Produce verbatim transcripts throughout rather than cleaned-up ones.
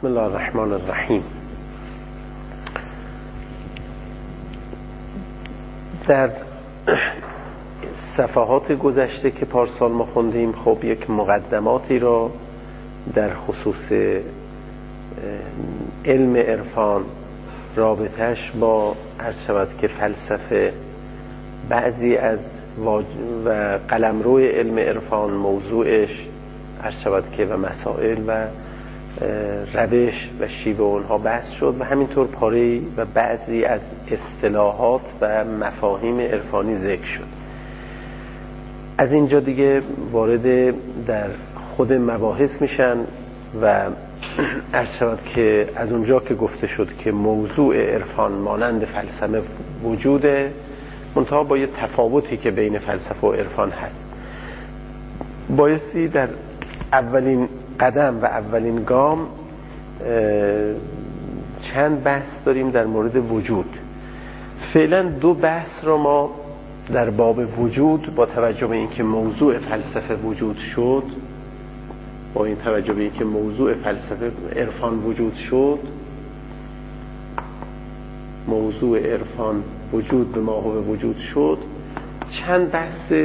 بسم الله الرحمن الرحیم. در صفحات گذشته که پارسال ما خوندیم، خب یک مقدماتی را در خصوص علم عرفان، رابطش با عرض شود که فلسفه، بعضی از واج... و قلمرو علم عرفان، موضوعش عرض شود که و مسائل و روش و شیوه اونها بحث شد و همینطور پاره و بعضی از اصطلاحات و مفاهیم عرفانی ذکر شد. از اینجا دیگه وارد در خود مباحث میشن و عرض شود که از اونجا که گفته شد که موضوع عرفان مانند فلسفه وجوده، منتها با یه تفاوتی که بین فلسفه و عرفان هست، بایستی در اولین قدم و اولین گام چند بحث داریم در مورد وجود. فعلا دو بحث رو ما در باب وجود با توجه به اینکه موضوع فلسفه وجود شد، با این توجه به اینکه موضوع فلسفه عرفان وجود شد، موضوع عرفان وجود به ماهو وجود شد، چند بحث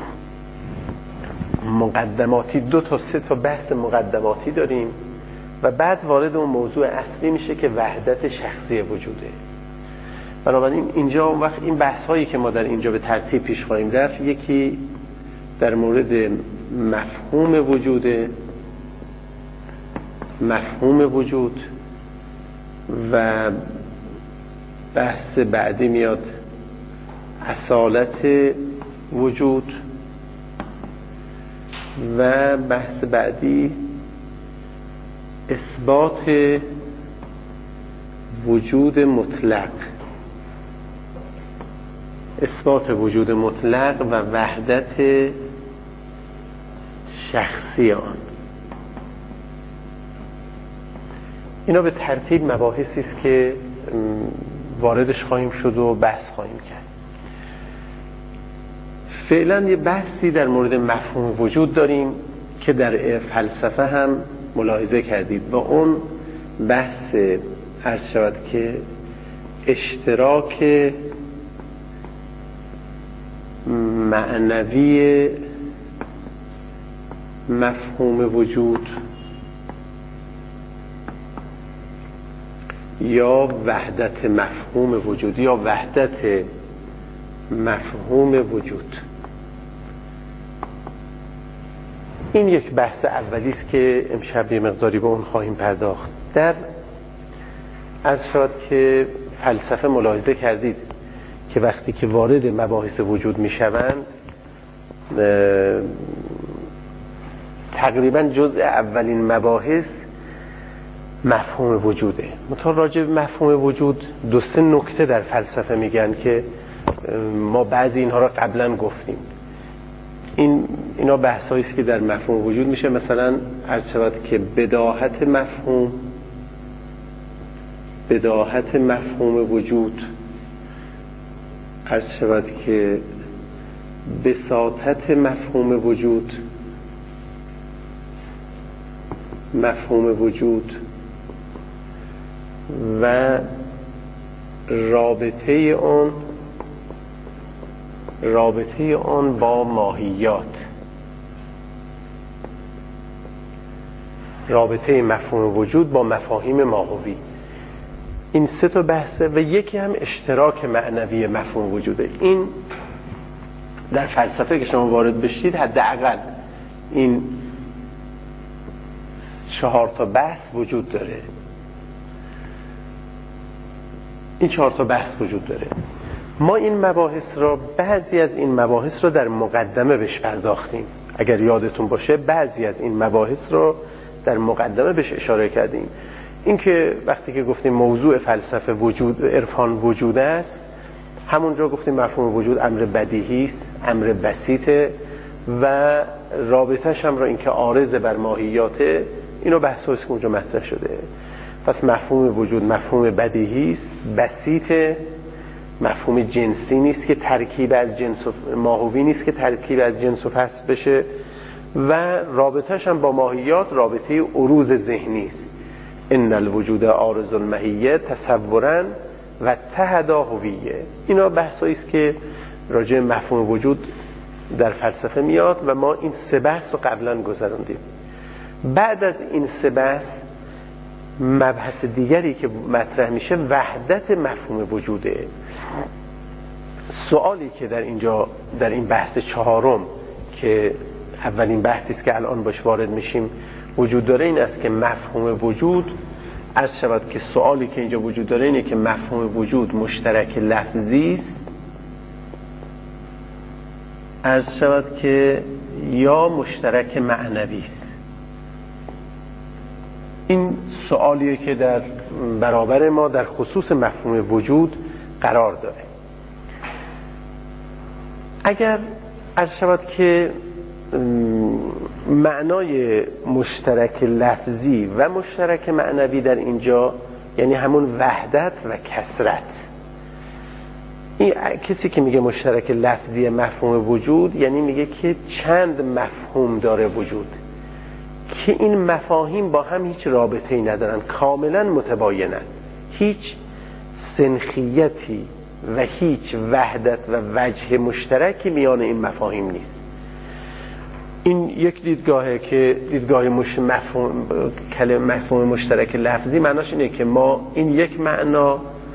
مقدماتی، دو تا سه تا بحث مقدماتی داریم و بعد وارد اون موضوع اصلی میشه که وحدت شخصی وجوده. بنابراین اینجا اون وقت این بحث هایی که ما در اینجا به ترتیب پیش خواهیم رفت، یکی در مورد مفهوم وجوده، مفهوم وجود، و بحث بعدی میاد اصالت وجود، و بحث بعدی اثبات وجود مطلق، اثبات وجود مطلق و وحدت شخصی آن. اینا به ترتیب مباحثی است که واردش خواهیم شد و بحث خواهیم کرد. فعلا یه بحثی در مورد مفهوم وجود داریم که در فلسفه هم ملاحظه کردید و اون بحث عرض شود که اشتراک معنوی مفهوم وجود یا وحدت مفهوم وجود یا وحدت مفهوم وجود. این یک بحث اولی است که امشب یه مقداری به اون خواهیم پرداخت. در عرض شد که فلسفه ملاحظه کردید که وقتی که وارد مباحث وجود میشوند، تقریبا جزء اولین مباحث مفهوم وجوده. مثلا راجع به مفهوم وجود دو سه نکته در فلسفه میگن که ما بعضی اینها را قبلا گفتیم. این اینا بحثایی است که در مفهوم وجود میشه. مثلا عرض شود که بداهت مفهوم، بداهت مفهوم وجود، عرض شود که بساطت مفهوم وجود، مفهوم وجود و رابطه اون رابطه اون با ماهیات، رابطه مفهوم وجود با مفاهیم ماهوی. این سه تا بحثه و یکی هم اشتراک معنوی مفهوم وجوده. این در فلسفه که شما وارد بشید حداقل این چهار تا بحث وجود داره. این چهار تا بحث وجود داره. ما این مباحث را، بعضی از این مباحث را در مقدمه بهش پرداختیم. اگر یادتون باشه بعضی از این مباحث را در مقدمه بهش اشاره کردیم. این که وقتی که گفتیم موضوع فلسفه وجود، عرفان وجود است، همونجا گفتیم مفهوم وجود امر بدیهی است، امر بسیطه و رابطه‌ش هم را این که عارض بر ماهیاته. اینو بحثی است که اونجا مطرح شده. پس مفهوم وجود مفهوم بدیهی است، بسیطه، مفهوم جنسی نیست که ترکیب از جنس و ماهوی نیست که ترکیب از جنس و فصل بشه، و رابطه‌ش هم با ماهیات رابطه عروض ذهنی است. ان الوجود عارض المحیه تصورا و تهدا هویه. اینا بحثایی است که راجع به مفهوم وجود در فلسفه میاد و ما این سه بحث رو قبلا گذروندیم. بعد از این سه بحث مبحث دیگری که مطرح میشه وحدت مفهوم وجوده. سوالی که در اینجا در این بحث چهارم که اولین بحثی است که الان باش وارد میشیم وجود داره این است که مفهوم وجود، عرض شود که سوالی که اینجا وجود داره اینه که مفهوم وجود مشترک لفظی است، عرض شود که یا مشترک معنوی است. این سوالیه که در برابر ما در خصوص مفهوم وجود قرار داره. اگر عرض شود که معنای مشترک لفظی و مشترک معنوی در اینجا یعنی همون وحدت و کثرت، این کسی که میگه مشترک لفظی مفهوم وجود یعنی میگه که چند مفهوم داره وجود که این مفاهیم با هم هیچ رابطه‌ای ندارن، کاملا متباینن، هیچ سنخیتی و هیچ وحدت و وجه مشترکی میان این مفاهیم نیست. این یک دیدگاهه که دیدگاه مش مفهوم کلمه مفهوم مشترک لفظی معناش اینه که ما این یک معنا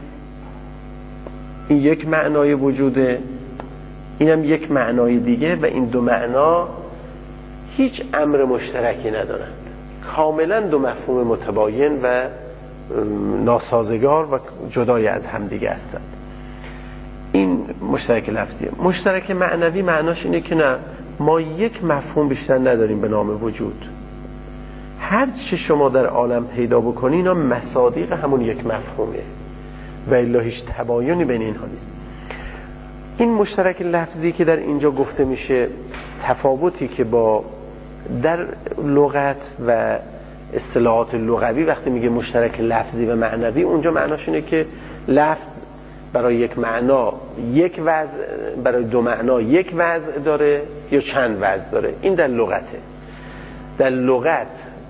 این یک معنای وجوده، اینم یک معنای دیگه و این دو معنا هیچ امر مشترکی ندارند، کاملا دو مفهوم متباین و ناسازگار و جدای از هم دیگه هستند. این مشترک لفظیه. مشترک معنوی معناش اینه که نه، ما یک مفهوم بیشتر نداریم به نام وجود، هر چی شما در عالم پیدا بکنی اینا مصادیق همون یک مفهومه و الا هیچ تباینی بین اینها نیست. این مشترک لفظی که در اینجا گفته میشه تفاوتی که با در لغت و اصطلاحات لغوی وقتی میگه مشترک لفظی و معنوی، اونجا معناش اینه که لفظ برای یک معنا یک وضع، برای دو معنا یک وضع داره یا چند وضع داره. این در لغته. در لغت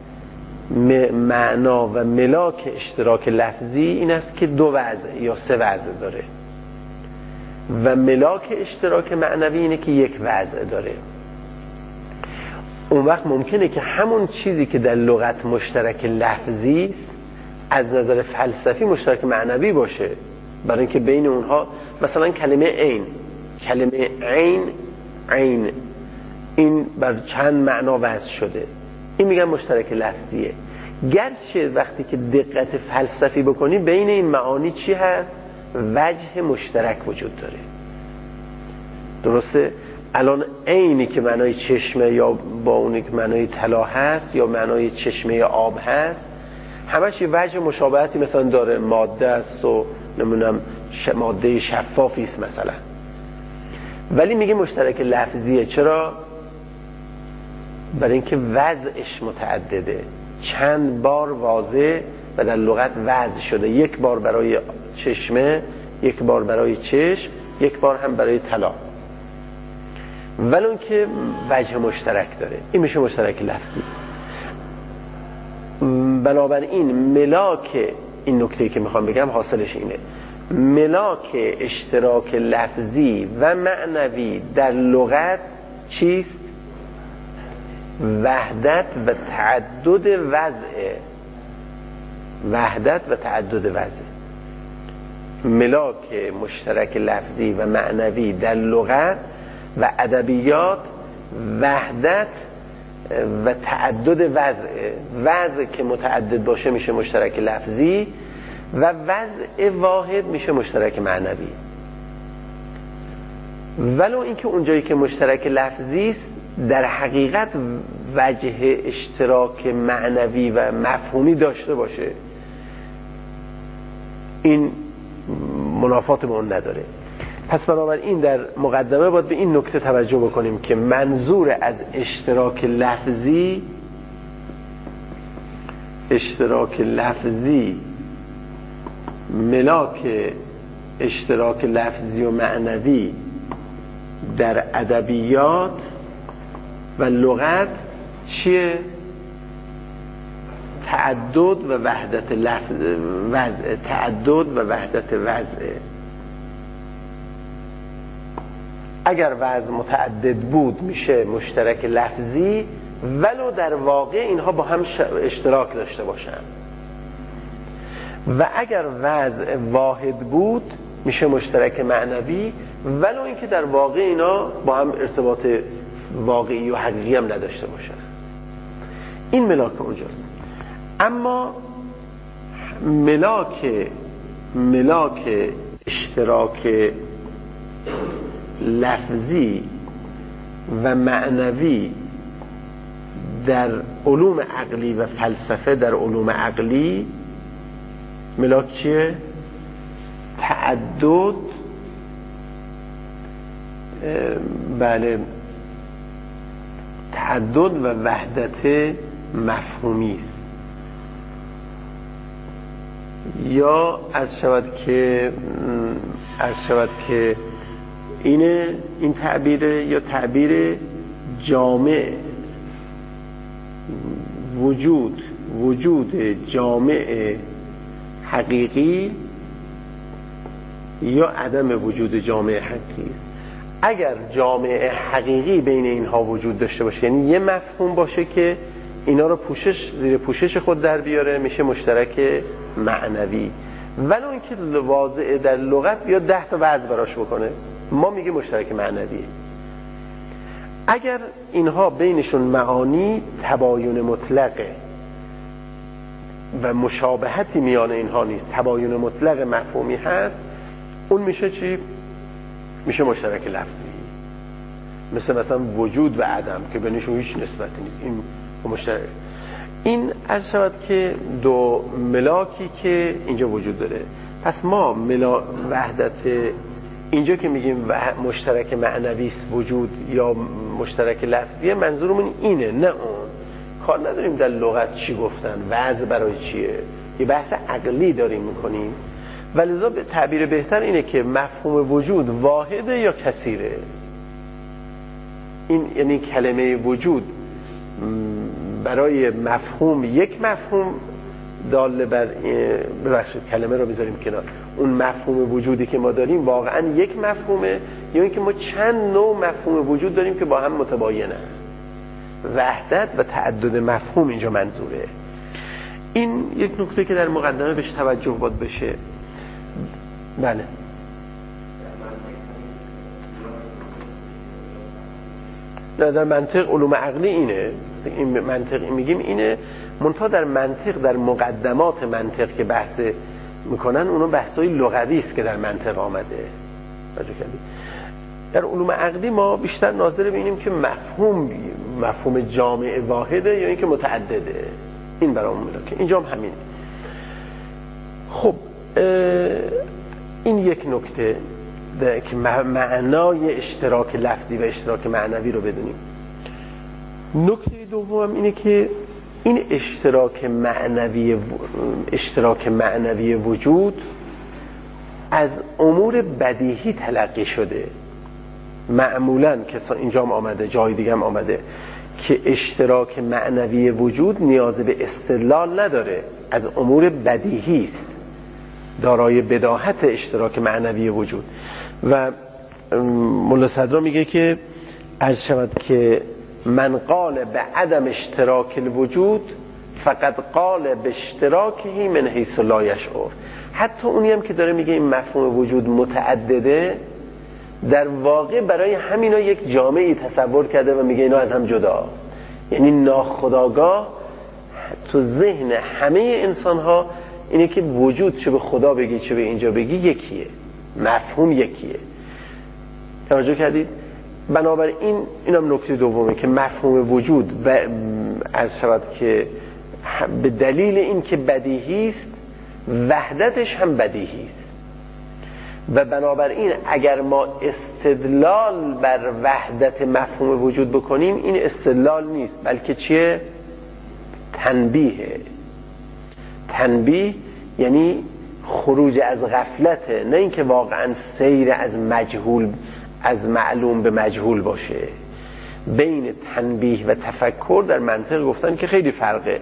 معنا و ملاک اشتراک لفظی این است که دو وضع یا سه وضع داره و ملاک اشتراک معنوی اینه که یک وضع داره. اون وقت ممکنه که همون چیزی که در لغت مشترک لفظی از نظر فلسفی مشترک معنوی باشه، برای اینکه بین اونها مثلا کلمه عین، کلمه عین عین این بر چند معنا وضع شده، این میگن مشترک لفظیه. گرچه وقتی که دقت فلسفی بکنی بین این معانی چی هست؟ وجه مشترک وجود داره. درسته؟ الان عینی که معنای چشمه یا با اونی که معنای طلا هست یا معنای چشمه آب هست، همش یه وجه مشابهتی مثلا داره، ماده است و نمونم ماده شفافی است مثلا، ولی میگه مشترک لفظیه. چرا؟ برای اینکه وضعش متعدده، چند بار واضح و در لغت وضع شده، یک بار برای چشمه، یک بار برای چشم، یک بار هم برای طلا، ولی اون که وجه مشترک داره، این میشه مشترک لفظی. بنابراین ملاک این نکته‌ای که میخوام بگم حاصلش اینه، ملاک اشتراک لفظی و معنوی در لغت چیست؟ وحدت و تعدد وضع، وحدت و تعدد وضع. ملاک مشترک لفظی و معنوی در لغت و ادبیات وحدت و تعدد وضع. وضع که متعدد باشه میشه مشترک لفظی و وضع واحد میشه مشترک معنوی. ولو اینکه اونجایی که مشترک لفظی است در حقیقت وجه اشتراک معنوی و مفهومی داشته باشه، این منافات با اون نداره. پس بنابراین در مقدمه باید به این نکته توجه بکنیم که منظور از اشتراک لفظی، اشتراک لفظی ملاک اشتراک لفظی و معنوی در ادبیات و لغت چیه؟ تعدد و وحدت لفظ وضع، تعدد و وحدت وضع. اگر وضع متعدد بود میشه مشترک لفظی، ولو در واقع اینها با هم اشتراک داشته باشن. و اگر وضع واحد بود میشه مشترک معنوی، ولو اینکه در واقع اینا با هم ارتباط واقعی و حقیقی هم نداشته باشن. این ملاک اونجاست. اما ملاک ملاک اشتراک لفظی و معنوی در علوم عقلی و فلسفه، در علوم عقلی ملاک چیه؟ تعدد، بله، تعدد و وحدت مفهومی است. یا از شود که از شود که اینه این تعبیره، یا تعبیر جامع، وجود وجود جامع حقیقی یا عدم وجود جامع حقیقی. اگر جامع حقیقی بین اینها وجود داشته باشه، یعنی یه مفهوم باشه که اینا رو پوشش زیر پوشش خود در بیاره، میشه مشترک معنوی. ولو اینکه واضعه در لغت بیاد ده تا وضع براش بکنه، ما میگه مشترک معنویه. اگر اینها بینشون معانی تباین مطلقه و مشابهتی میان اینها نیست، تباین مطلق مفهومی هست، اون میشه چی؟ میشه مشترک لفظی. مثل مثلا وجود و عدم که بینشون هیچ نسبتی نیست، این مشترک. این از شود که دو ملاکی که اینجا وجود داره. پس ما ملا وحدت اینجا که میگیم مشترک معنوی است وجود یا مشترک لفظی، منظورمون اینه، نه اون. کار نداریم در لغت چی گفتن، وضع برای چیه، یه بحث عقلی داریم میکنیم. ولذا به تعبیر بهتر اینه که مفهوم وجود واحده یا کثیره. این یعنی کلمه وجود برای مفهوم یک مفهوم داله بر، ببخشید کلمه رو بذاریم کنار، اون مفهوم وجودی که ما داریم واقعا یک مفهومه، یا اینکه ما چند نوع مفهوم وجود داریم که با هم متباینه. وحدت و تعدد مفهوم اینجا منظوره. این یک نکته که در مقدمه بهش توجه باید بشه. بله، در منطق علوم عقلی اینه، این منطق میگیم اینه، منتها در منطق، در مقدمات منطق که بحث میکنن اونو بحثای لغوی است که در منطق آمده. در علوم عقلی ما بیشتر ناظر ببینیم که مفهوم مفهوم جامع واحده یا اینکه متعدده. این برامون ملاکه. اینجا هم همین. خب این یک نکته که معنای اشتراک لفظی و اشتراک معنوی رو بدونیم. نکته دوم اینه که این اشتراک معنوی اشتراک معنوی وجود از امور بدیهی تلقی شده. معمولاً که اینجا هم آمده، جای دیگه هم آمده که اشتراک معنوی وجود نیاز به استدلال نداره، از امور بدیهی است، دارای بداهت اشتراک معنوی وجود. و مولا صدرا میگه که عرض شود که من قال به عدم اشتراک الوجود فقط قال به اشتراکه من حیث لا یشعر. حتی اونی هم که داره میگه این مفهوم وجود متعدده، در واقع برای همینا یک جامعی تصور کرده و میگه اینا از هم جدا. یعنی ناخودآگاه تو ذهن همه انسان ها اینه که وجود چه به خدا بگی چه به اینجا بگی یکیه، مفهوم یکیه. توجه کردید؟ بنابراین اینم نکته دومه که مفهوم وجود و از شود که به دلیل این که بدیهی است، وحدتش هم بدیهی است. و بنابراین اگر ما استدلال بر وحدت مفهوم وجود بکنیم، این استدلال نیست بلکه چیه؟ تنبیه. تنبیه یعنی خروج از غفلته، نه اینکه واقعا سیر از مجهول از معلوم به مجهول باشه. بین تنبیه و تفکر در منطق گفتن که خیلی فرقه.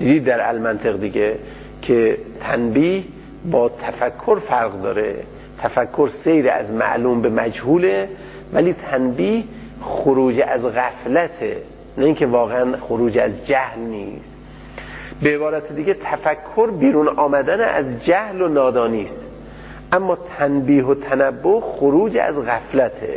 دیدید در المنطق دیگه که تنبیه با تفکر فرق داره. تفکر سیر از معلوم به مجهوله، ولی تنبیه خروج از غفلته، نه اینکه واقعا خروج از جهل نیست. به عبارت دیگه تفکر بیرون آمدن از جهل و نادانی است، اما تنبیه و تنبه خروج از غفلته.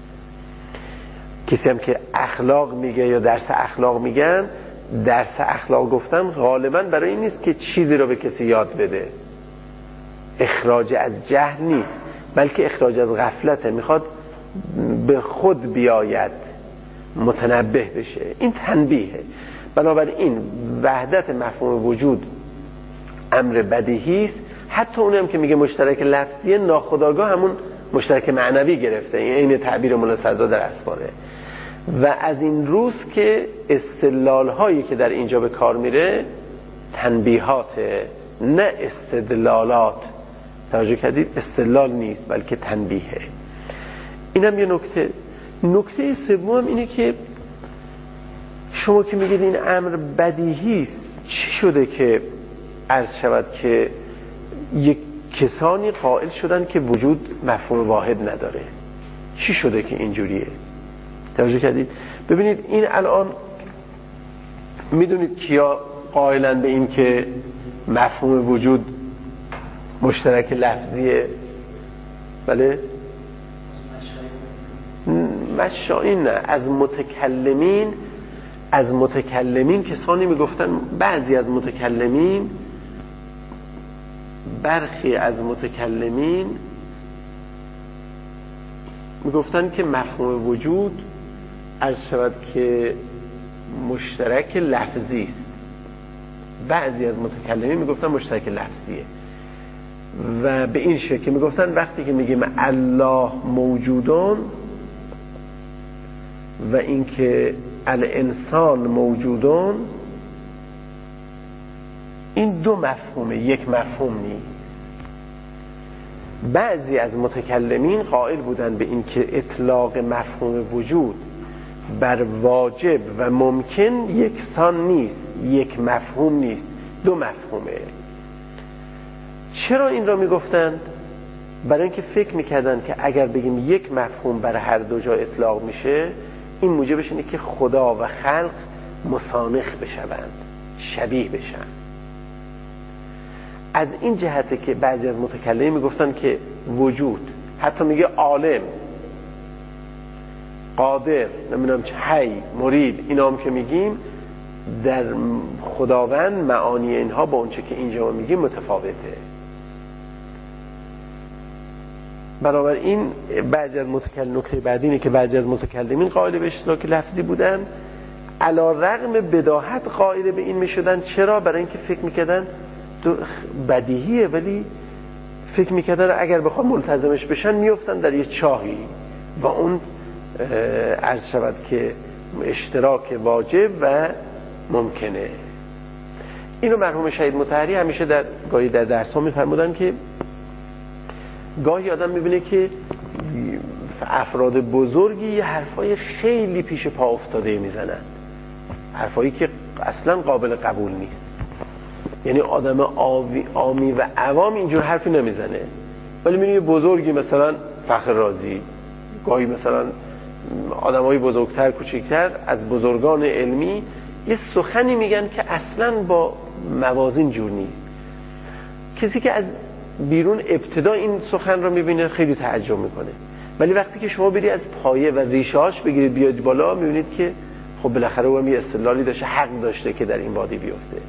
کسی هم که اخلاق میگه یا درس اخلاق میگن، درس اخلاق گفتن غالبا برای این نیست که چیزی رو به کسی یاد بده، اخراج از جهل نیست، بلکه اخراج از غفلته، میخواد به خود بیاید، متنبه بشه. این تنبیهه. بنابراین وحدت مفهوم وجود امر بدیهی است. حتی اونم که میگه مشترک لفظیه، ناخودآگاه همون مشترک معنوی گرفته. این عین تعبیر مولا صدرا در اسفاره. و از این روز که استدلال هایی که در اینجا به کار میره تنبیهات، نه استدلالات. توجه کردید؟ استدلال نیست بلکه تنبیهه. اینم یه نکته. نکته سوم اینه که شما که میگید این امر بدیهی است، چی شده که عرض شود که یک کسانی قائل شدن که وجود مفهوم واحد نداره؟ چی شده که اینجوریه؟ توجه کردید؟ ببینید این الان میدونید کیا قائلن به این که مفهوم وجود مشترک لفظیه؟ بله؟ مشائین نه، از متکلمین. از متکلمین کسانی میگفتن، بعضی از متکلمین، برخی از متکلمین میگفتن که مفهوم وجود از شود که مشترک لفظی است. بعضی از متکلمین میگفتن مشترک لفظیه و به این شکل میگفتن وقتی که میگیم الله موجودون و اینکه الانسان موجودون، این دو مفهومه، یک مفهوم نیست. بعضی از متکلمین قائل بودن به این که اطلاق مفهوم وجود بر واجب و ممکن یکسان نیست، یک مفهوم نیست، دو مفهومه. چرا این را میگفتند؟ برای اینکه فکر میکردن که اگر بگیم یک مفهوم بر هر دو جا اطلاق میشه، این موجبش اینه که خدا و خلق مسانخ بشوند، شبیه بشن. از این جهته که بعضی از متکلمین میگفتن که وجود، حتی میگه عالم، قادر، نمیدونم چه، حی، مرید، اینا هم که میگیم در خداوند معانی اینها با اونچه که اینجا میگیم متفاوته. بنابراین بعضی از متکلمین، نکته بعدی اینه که بعضی از متکلمین قائل به اشتراک لفظی بودن، علی رغم بداهت قائل به این میشدن. چرا؟ برای اینکه فکر میکردن بدیهیه، ولی فکر میکردن اگر بخوام ملتزمش بشن میفتن در یه چاهی و اون عرض شود که اشتراک واجب و ممکنه. اینو مرحوم شهید مطهری همیشه در گاهی در درس ها میفرمودن که گاهی آدم میبینه که افراد بزرگی یه حرفای خیلی پیش پا افتاده میزنن، حرفایی که اصلا قابل قبول نیست. یعنی آدم عامی و عوام اینجور حرفی نمیزنه، ولی میبینی یه بزرگی مثلا فخر رازی، گاهی مثلا آدمای بزرگتر کوچکتر از بزرگان علمی یه سخنی میگن که اصلا با موازین جور نیست. کسی که از بیرون ابتدا این سخن رو میبینه خیلی تعجب میکنه، ولی وقتی که شما بری از پایه و ریشه‌اش بگیرید بیاد بالا، میبینید که خب بالاخره اون یه استدلالی داشته، حق داشته که در این وادی بیفته.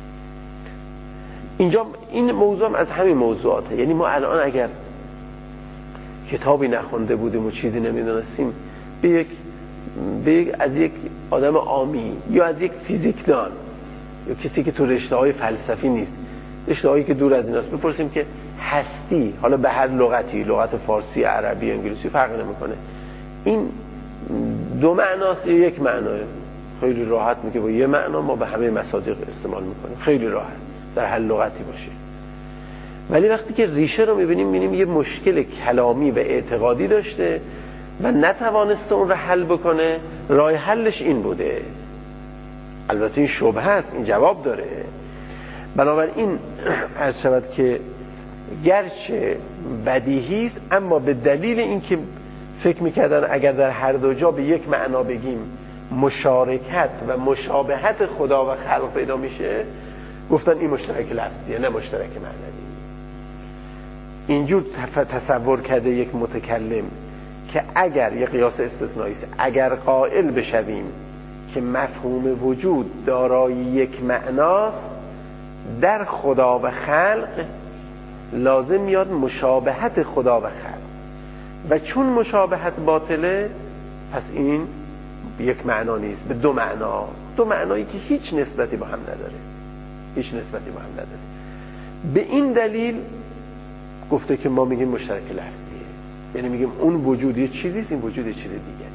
اینجا این موضوع از همین موضوعاته. یعنی ما الان اگر کتابی نخونده بودیم و چیزی نمیدونستیم، به یک به یک از یک آدم عامی یا از یک فیزیکدان یا کسی که تو رشته‌های فلسفی نیست، رشته‌هایی که دور از ایناست، بپرسیم که هستی، حالا به هر لغتی، لغت فارسی، عربی، انگلیسی فرق نمیکنه، این دو معناست یا یک معناه؟ خیلی راحت میگه با یه معنا ما به همه مصادیق استعمال میکنیم، خیلی راحت در هر لغتی باشه. ولی وقتی که ریشه رو میبینیم، میبینیم یه مشکل کلامی و اعتقادی داشته و نتوانسته اون رو حل بکنه. راه حلش این بوده، البته این شبهه است، این جواب داره. بنابراین عرض شود که گرچه بدیهی است، اما به دلیل اینکه فکر میکردن اگر در هر دو جا به یک معنا بگیم مشارکت و مشابهت خدا و خلق پیدا میشه، گفتن این مشترک لفظیه نه مشترک معنوی. اینجور تصور کرده یک متکلم که اگر یک قیاس استثنایی است، اگر قائل بشویم که مفهوم وجود دارای یک معناست، در خدا و خلق لازم میاد مشابهت خدا و خلق، و چون مشابهت باطله پس این یک معنا نیست، به دو معنا، دو معنایی که هیچ نسبتی با هم نداره، هیچ نسبتی با هم نداره. به این دلیل گفته که ما میگیم مشترک لفظیه، یعنی میگیم اون وجود یه چیزیست، این وجود یه چیز دیگری.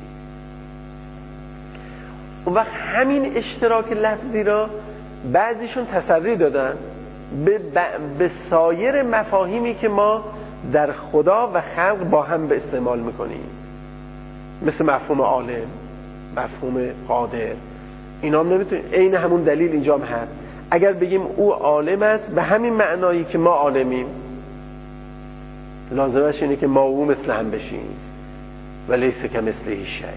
اون وقت همین اشتراک لفظی را بعضیشون تسری دادن به, به سایر مفاهیمی که ما در خدا و خلق با هم به استعمال میکنیم، مثل مفهوم عالم، مفهوم قادر. اینا هم نمیتونیم، عین همون دلیل اینجا هم هست. اگر بگیم او عالم است به همین معنایی که ما عالمیم، لازمش اینه که ما او مثل هم بشیم و لیس کمثله شیء.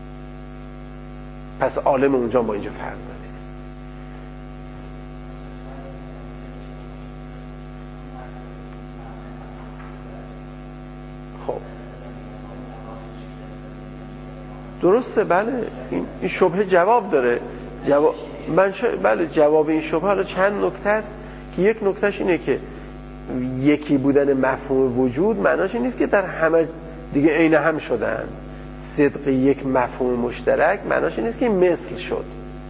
پس عالم اونجا با اینجا فرق داره. خب درسته، بله، این, این شبهه جواب داره. جواب من ش... بله جواب این شبهه حالا چند نکته است که یک نکتهش اینه که یکی بودن مفهوم وجود معناش این نیست که در همه دیگه عین هم شدن. صدق یک مفهوم مشترک معناش این نیست که مثل شد.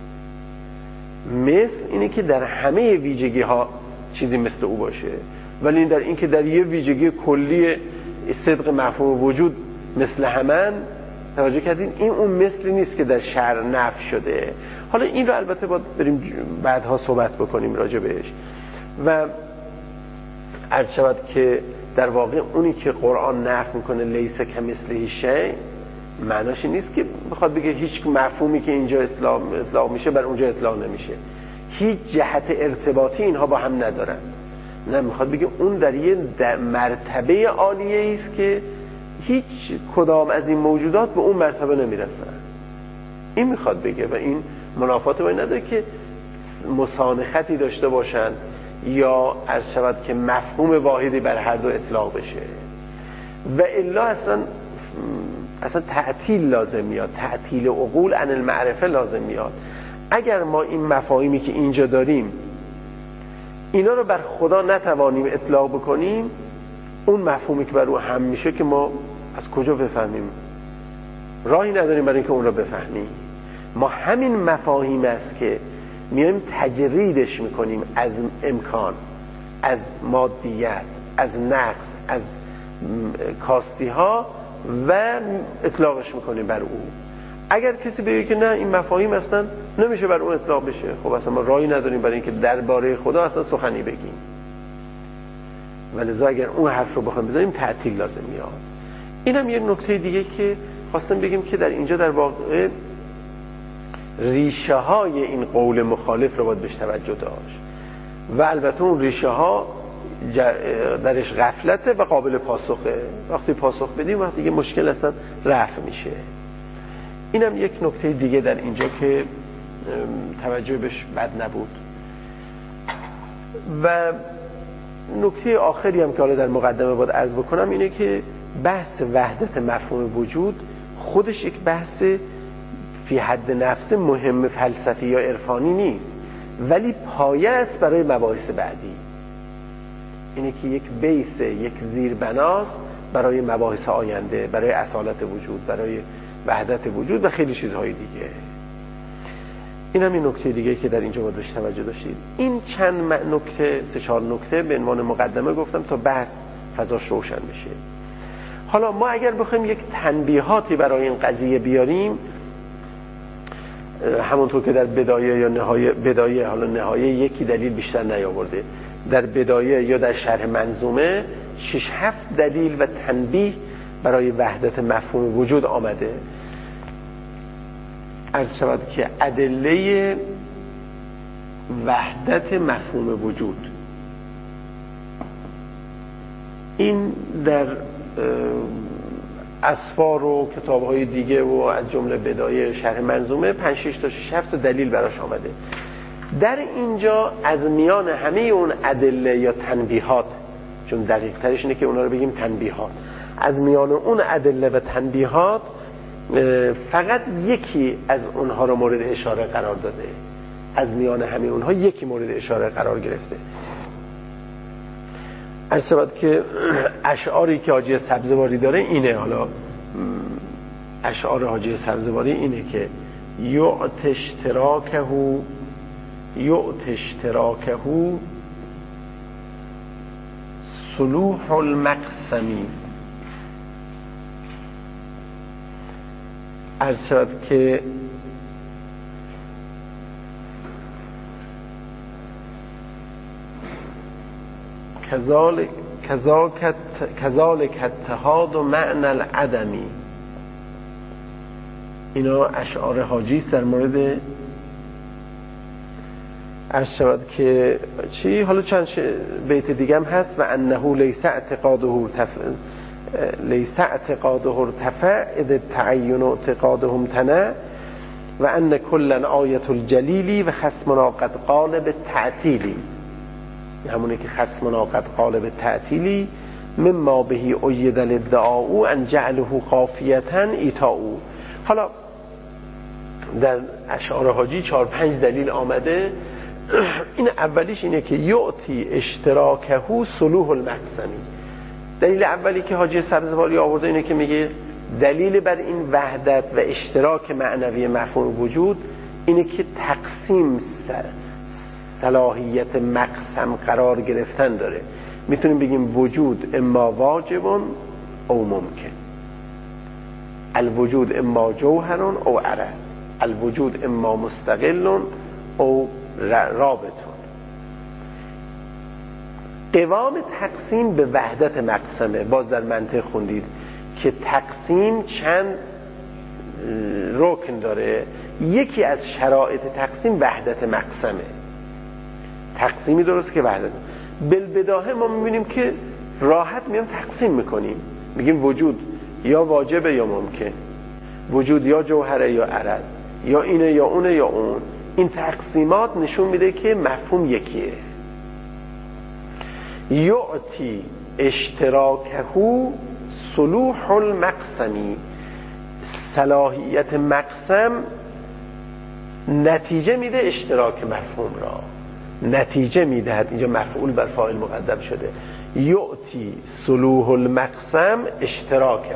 مثل اینه که در همه ویژگی ها چیزی مثل او باشه، ولی در این که در یه ویژگی کلی صدق مفهوم وجود مثل همان، توجه کردین این اون مثلی نیست که در شرع نفی شده. حالا این رو البته باید بریم بعدها صحبت بکنیم راجع بهش. و عرض شود که در واقع اونی که قرآن نفی میکنه لیس کمثله شیء، معناش نیست که بخواد بگه هیچ مفهومی که اینجا اطلاق اطلاق میشه بر اونجا اطلاق نمیشه، هیچ جهت ارتباطی اینها با هم ندارن. نه، میخواد بگه اون در یه در مرتبه عالیه است که هیچ کدام از این موجودات به اون مرتبه نمیرسن. این میخواد بگه و این منافات باید نداره که مسانختی داشته باشن یا عرض شود که مفهوم واحدی بر هر دو اطلاق بشه. و الا اصلا اصلا تعطیل لازم میاد، تعطیل عقول عن المعرفه لازم میاد. اگر ما این مفاهیمی که اینجا داریم اینا رو بر خدا نتوانیم اطلاق بکنیم، اون مفهومی که بر او هم میشه که ما از کجا بفهمیم؟ راهی نداریم برای اینکه اون رو بفهمیم. ما همین مفاهیم است که میایم تجریدش میکنیم از امکان، از مادیت، از نقص، از کاستی ها و اطلاقش میکنیم بر او. اگر کسی بگه که نه این مفاهیم اصلا نمیشه بر اون اطلاق بشه، خب اصلا ما راهی نداریم برای اینکه درباره خدا اصلا سخنی بگیم. ولذا اگر اون حرف رو بخوایم بزنیم تعطیل لازم میاد. اینم یه نکته دیگه که خواستم بگیم که در اینجا در واقع ریشه های این قول مخالف رو باید بهش توجه داشت و البته اون ریشه ها درش غفلته و قابل پاسخه. وقتی پاسخ بدیم وقتی دیگه مشکل اصلا رفع میشه. اینم یک نکته دیگه در اینجا که توجه بهش بد نبود. و نکته آخری هم که حالا در مقدمه باید عرض بکنم اینه که بحث وحدت مفهوم وجود خودش یک بحث فی حد نفس مهم فلسفی یا عرفانی نیست، ولی پایه است برای مباحث بعدی. اینه که یک بیس، یک زیربناست برای مباحث آینده، برای اصالت وجود، برای وحدت وجود و خیلی چیزهای دیگه. این هم این نکته دیگه که در اینجا باید بهش توجه داشتید. این چند نکته، سه چهار نکته به عنوان مقدمه گفتم تا بعد فضاش روشن بشه. حالا ما اگر بخوایم یک تنبیهاتی برای این قضیه بیاریم، همونطور که در بدایه یا نهایه، بدایه حالا نهایه یکی دلیل بیشتر نیاورده، در بدایه یا در شرح منظومه شش هفت دلیل و تنبیه برای وحدت مفهوم وجود آمده. عرض شود که ادله وحدت مفهوم وجود. این در اسفار و کتاب‌های دیگه و از جمله بدایه شرح منظومه پنج شش تا شش هفت دلیل براش آمده. در اینجا از میان همه اون ادله یا تنبیهات، چون دقیق ترش اینه که اونا رو بگیم تنبیهات، از میان اون ادله و تنبیهات فقط یکی از اونها رو مورد اشاره قرار داده، از میان همه اونها یکی مورد اشاره قرار گرفته. عرض شود که اشعاری که حاجی سبزواری داره اینه، حالا اشعار حاجی سبزواری اینه که یعت اشتراکه یعت اشتراکه صلوح المقسمی. عرض شود که کذالک کذالک اتحاد و معنی العدمی. اینا اشعار حاجی در مورد عرض شود که چی، حالا چند بیت دیگه هم هست و انه لیس اعتقاده تف... لیس اعتقاده ارتفع اذ تعین اعتقاده امتنع و ان کلا آیت الجلیلی و خصمنا قد قال بالتعطیلی. همونه که خصمنا قد قال بالتعطیلی مما بهی اید الادعاء ان جعله قافیتا ایتاء. حالا در اشعار حاجی چهار پنج دلیل آمده. این اولیش اینه که یعطی اشتراکه صلوح المقسمی. دلیل اولی که حاجی سبزواری آورده اینه که میگه دلیل بر این وحدت و اشتراک معنوی مفهوم وجود اینه که تقسیم صلاحیت مقسم قرار گرفتن داره. میتونیم بگیم وجود اما واجب او ممکن، الوجود اما جوهر او عرض، الوجود اما مستقل او رابطون. قوام تقسیم به وحدت مقسمه. باز در منطق خوندید که تقسیم چند رکن داره، یکی از شرایط تقسیم وحدت مقسمه. تقسیمی درست که وحدت. بالبداهه ما میبینیم که راحت میام تقسیم میکنیم، میگیم وجود یا واجبه یا ممکن، وجود یا جوهره یا عرض، یا اینه یا اونه یا اون. این تقسیمات نشون میده که مفهوم یکیه. یعطی اشتراکه صلوح المقسمی. صلاحیت مقسم نتیجه میده اشتراک مفهوم را، نتیجه میدهد. اینجا مفعول بر فاعل مقدم شده. یعطی صلوح المقسم اشتراکه.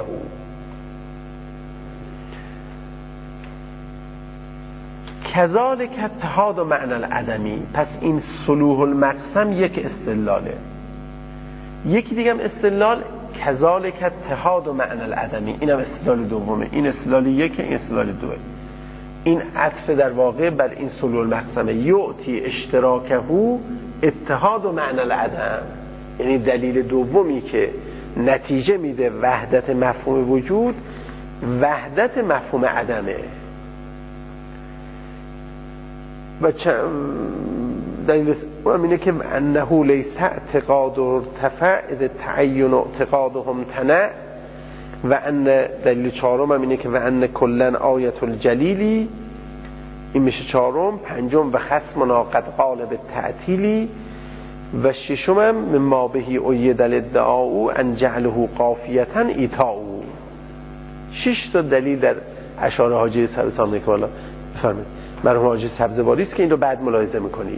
کذالک اتحاد و معنی العدمی. پس این صلوح المقسم یک استدلاله. یکی دیگه هم استدلال کذالک اتحاد و معنی العدمی، اینم استدلال دومه. این استدلال یک، این استدلال دوه. این عطف در واقع بر این صلوح المقسمه. یعطی اشتراکه اتحاد و معنی العدم، یعنی دلیل دومی که نتیجه میده وحدت مفهوم وجود، وحدت مفهوم عدمه. و دلیل اونم اینه که انه لیس اعتقاد ارتفع اذ تعین اعتقاده امتنع و ان دلیل چهارم هم اینه که و ان کلا آیت الجلیلی. این میشه چهارم. پنجم و خصمنا قد قال بالتعطیلی و ششم هم مما بهی اید الادعاء ان جعله قافیتا ایتاء. شش تا دلیل در اشعار حاجی سبزواری که بالا بفرمایید مرحوم حاجی سبزواری است که این رو بعد ملاحظه میکنی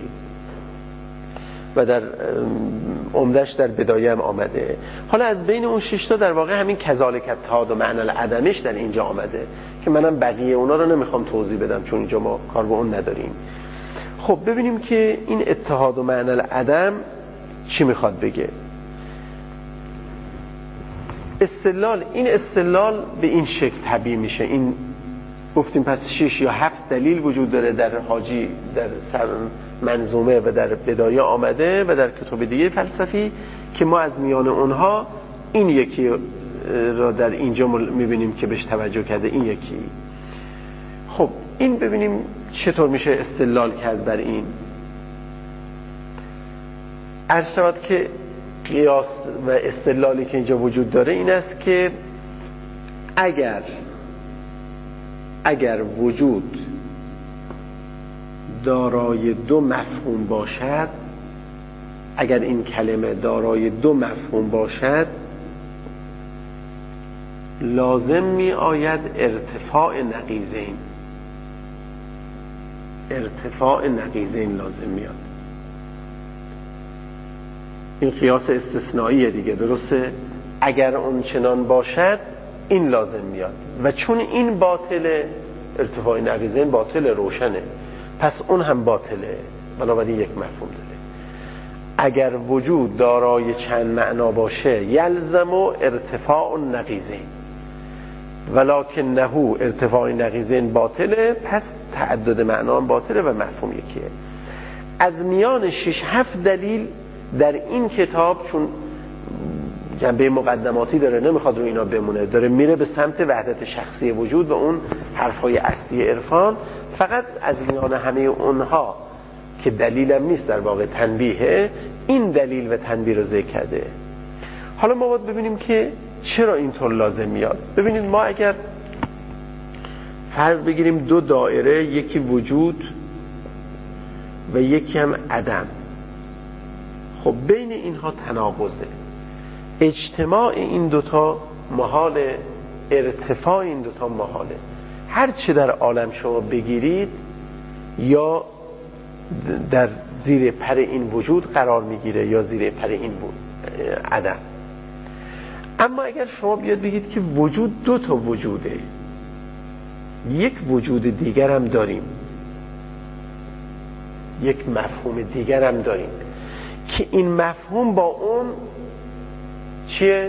و در عمدش در بدایه هم آمده. حالا از بین اون شش تا در واقع همین کذالک اتحاد و معنی العدمش در اینجا آمده که منم بقیه اونا رو نمیخوام توضیح بدم چون اینجا ما کار با اون نداریم. خب ببینیم که این اتحاد و معنی العدم چی میخواد بگه. استدلال، این استدلال به این شکل طبیعی میشه. این گفتیم پس شش یا هفت دلیل وجود داره در حاجی در سر منظومه و در بدایه آمده و در کتب دیگه فلسفی که ما از میان اونها این یکی را در اینجا میبینیم که بهش توجه کرده. این یکی. خب این ببینیم چطور میشه استدلال کرد بر این. عرض شود که قیاس و استدلالی که اینجا وجود داره این است که اگر اگر وجود دارای دو مفهوم باشد، اگر این کلمه دارای دو مفهوم باشد، لازم می آید ارتفاع نقیضین. ارتفاع نقیضین لازم میاد. این قیاس استثنائیه دیگه، درسته؟ اگر اون چنان باشد این لازم میاد و چون این باطله، ارتفاع نقیضین باطل روشنه، پس اون هم باطله، بنابراین یک مفهوم داره. اگر وجود دارای چند معنا باشه یلزم و ارتفاع نقیضین، ولکنه ارتفاع نقیضین باطله، پس تعدد معنا هم باطله و مفهوم یکیه. از میان شش هفت دلیل در این کتاب، چون جنبه مقدماتی داره نمیخواد رو اینا بمونه، داره میره به سمت وحدت شخصی وجود و اون حرفای اصلی عرفان، فقط از میان همه اونها که دلیلم نیست در واقع تنبیه، این دلیل و تنبیه رو ذکر کرده. حالا ما باید ببینیم که چرا اینطور لازم میاد. ببینید ما اگر فرض بگیریم دو دایره، یکی وجود و یکی هم عدم، خب بین اینها تناقضه، اجتماع این دوتا محاله، ارتفاع این دوتا محاله. هر چه در عالم شما بگیرید یا در زیر پر این وجود قرار میگیره یا زیر پر این عدم. اما اگر شما بیاد بگید که وجود دو تا وجوده، یک وجود دیگر هم داریم، یک مفهوم دیگر هم داریم که این مفهوم با اون چیه؟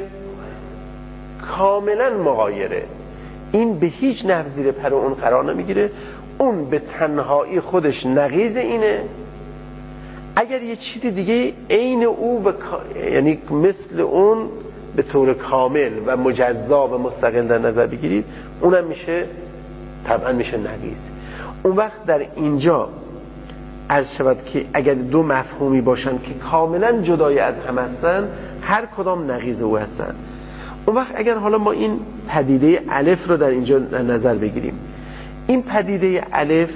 کاملا مغایره، این به هیچ نحو زیر پر اون قرار نمیگیره، اون به تنهایی خودش نقیض اینه. اگر یه چیز دیگه عین او و یعنی مثل اون به طور کامل و مجزا و مستقل در نظر بگیرید، اونم میشه طبعا میشه نقیض. اون وقت در اینجا عرض شود که اگر دو مفهومی باشن که کاملا جدای از هم هستن، هر کدام نقیض او هستن. اون وقت اگر حالا ما این پدیده الف رو در اینجا در نظر بگیریم، این پدیده الف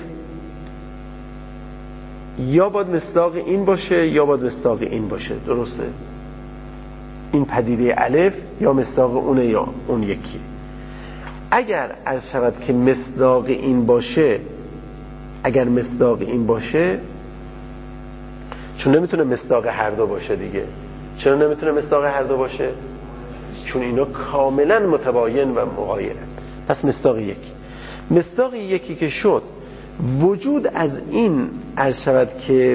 یا باید مصداق این باشه یا باید مصداق این باشه، درسته؟ این پدیده الف یا مصداق اونه یا اون یکی. اگر عرض شود که مصداق این باشه، اگر مصداق این باشه، چون نمیتونه مصداق هر دو باشه دیگه. چرا نمیتونه مصداق هر دو باشه؟ چون اینا کاملا متباین و مغایرن. پس مصداق یکی. مصداق یکی که شد، وجود از این عرض شود که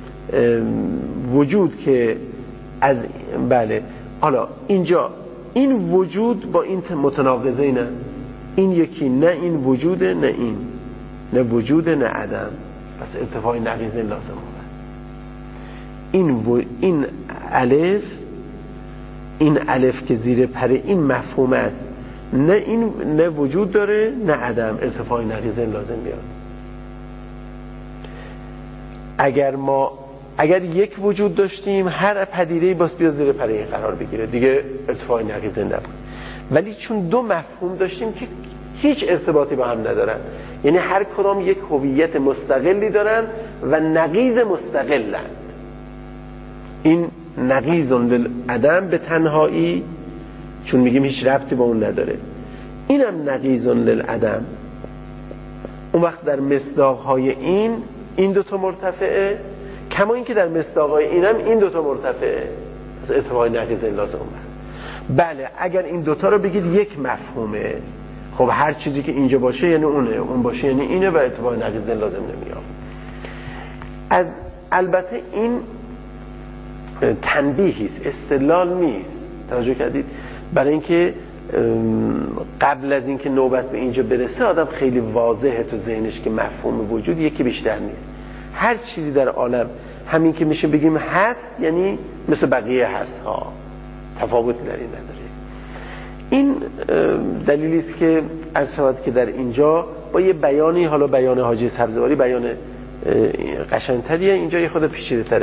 وجود که از بله، حالا اینجا این وجود با این متناقضه، نه این یکی، نه این وجوده نه این، نه وجود نه عدم، پس ارتفاع نقیضین لازم بود. این و... این الف این الف که زیر پر این مفهوم است، نه این نه وجود داره نه عدم، ارتفاع نقیضین لازم بیاد. اگر ما اگر یک وجود داشتیم، هر پدیده‌ای باز بیاد زیر پر این قرار بگیره دیگه، ارتفاع نقیضین نبود. ولی چون دو مفهوم داشتیم که هیچ ارتباطی با هم ندارن، یعنی هر کدام یک هویت مستقلی دارن و نقیض مستقلن، این نقیض للعدم به تنهایی، چون میگیم هیچ ربطی با اون نداره، اینم نقیض للعدم. اون وقت در مصداقهای این این دوتا مرتفعه، کما این که در مصداقهای اینم این دوتا مرتفعه، پس ارتفاع نقیضین لازم اومد. بله اگر این دوتا رو بگید یک مفهومه، خب هر چیزی که اینجا باشه یعنی اونه، اون باشه یعنی اینه و ارتفاع نقیضین لازم نمیاد. از البته این تنبیهی است، استدلال نیست. توجه کردید؟ برای اینکه قبل از اینکه نوبت به اینجا برسه، آدم خیلی واضحه تو ذهنش که مفهوم وجود یکی بیشتر نیست. هر چیزی در عالم همین که میشه بگیم هست، یعنی مثل بقیه هست ها، تفاوتی در این نداره. این دلیلی است که عرض شود که در اینجا با یه بیانی، حالا بیان حاجی سبزواری بیان قشنگتریه، اینجا یه خود پیچیده تره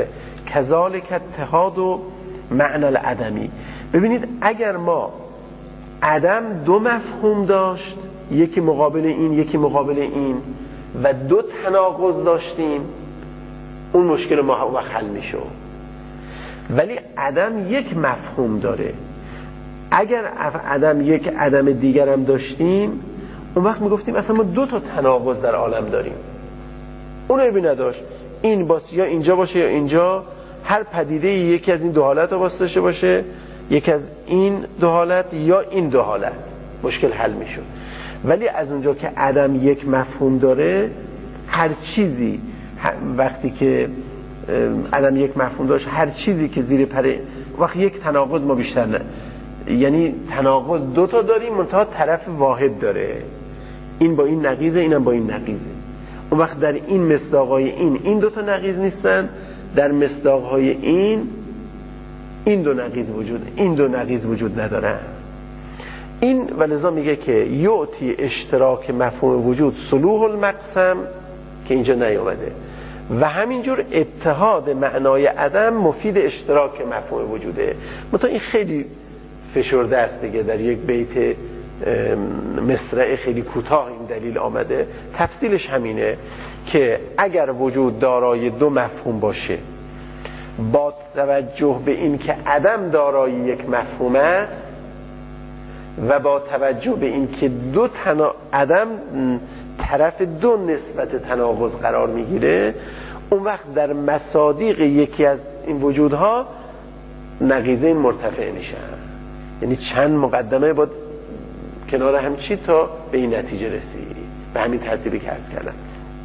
کذالک اتحاد و معنی العدمی. ببینید اگر ما عدم دو مفهوم داشت، یکی مقابل این یکی مقابل این و دو تناقض داشتیم، اون مشکل ما حل میشه. ولی عدم یک مفهوم داره. اگر عدم یک عدم دیگر هم داشتیم، اون وقت میگفتیم اصلا ما دو تا تناقض در عالم داریم. اون رو بی نداشت، این باشه یا اینجا باشه یا اینجا، هر پدیده یکی از این دو حالت رو داشته باشه، یکی از این دو حالت یا این دو حالت، مشکل حل میشد. ولی از اونجا که عدم یک مفهوم داره، هر چیزی وقتی که عدم یک مفهوم داشت، هر چیزی که زیر پره وقت یک تناقض ما بیشتر نه، یعنی تناقض دو تا داریم منتها طرف واحد داره، این با این نقیضه اینم با این نقیضه. اون وقت در این مصداقهای این این دو تا نقیض نیستن، در مصداقهای این این دو نقیض وجود این دو نقیض وجود ندارن. این ولذا میگه که یعطی اشتراک مفهوم وجود صلوح المقسم که اینجا نیامده، و همینجور اتحاد معنای عدم مفید اشتراک مفهوم وجوده. مثلا این خیلی فشرده است دیگه، در یک بیت مصرع خیلی کوتاه این دلیل آمده. تفصیلش همینه که اگر وجود دارای دو مفهوم باشه، با توجه به این که عدم دارای یک مفهوم است و با توجه به این که دو تنا... عدم طرف دو نسبت تناقض قرار میگیره، اون وقت در مصادیق یکی از این وجودها نقیضین مرتفع میشن. یعنی چند مقدمه با کنار هم چی تا به این نتیجه رسید، به همین ترتیبی که عرض کردم.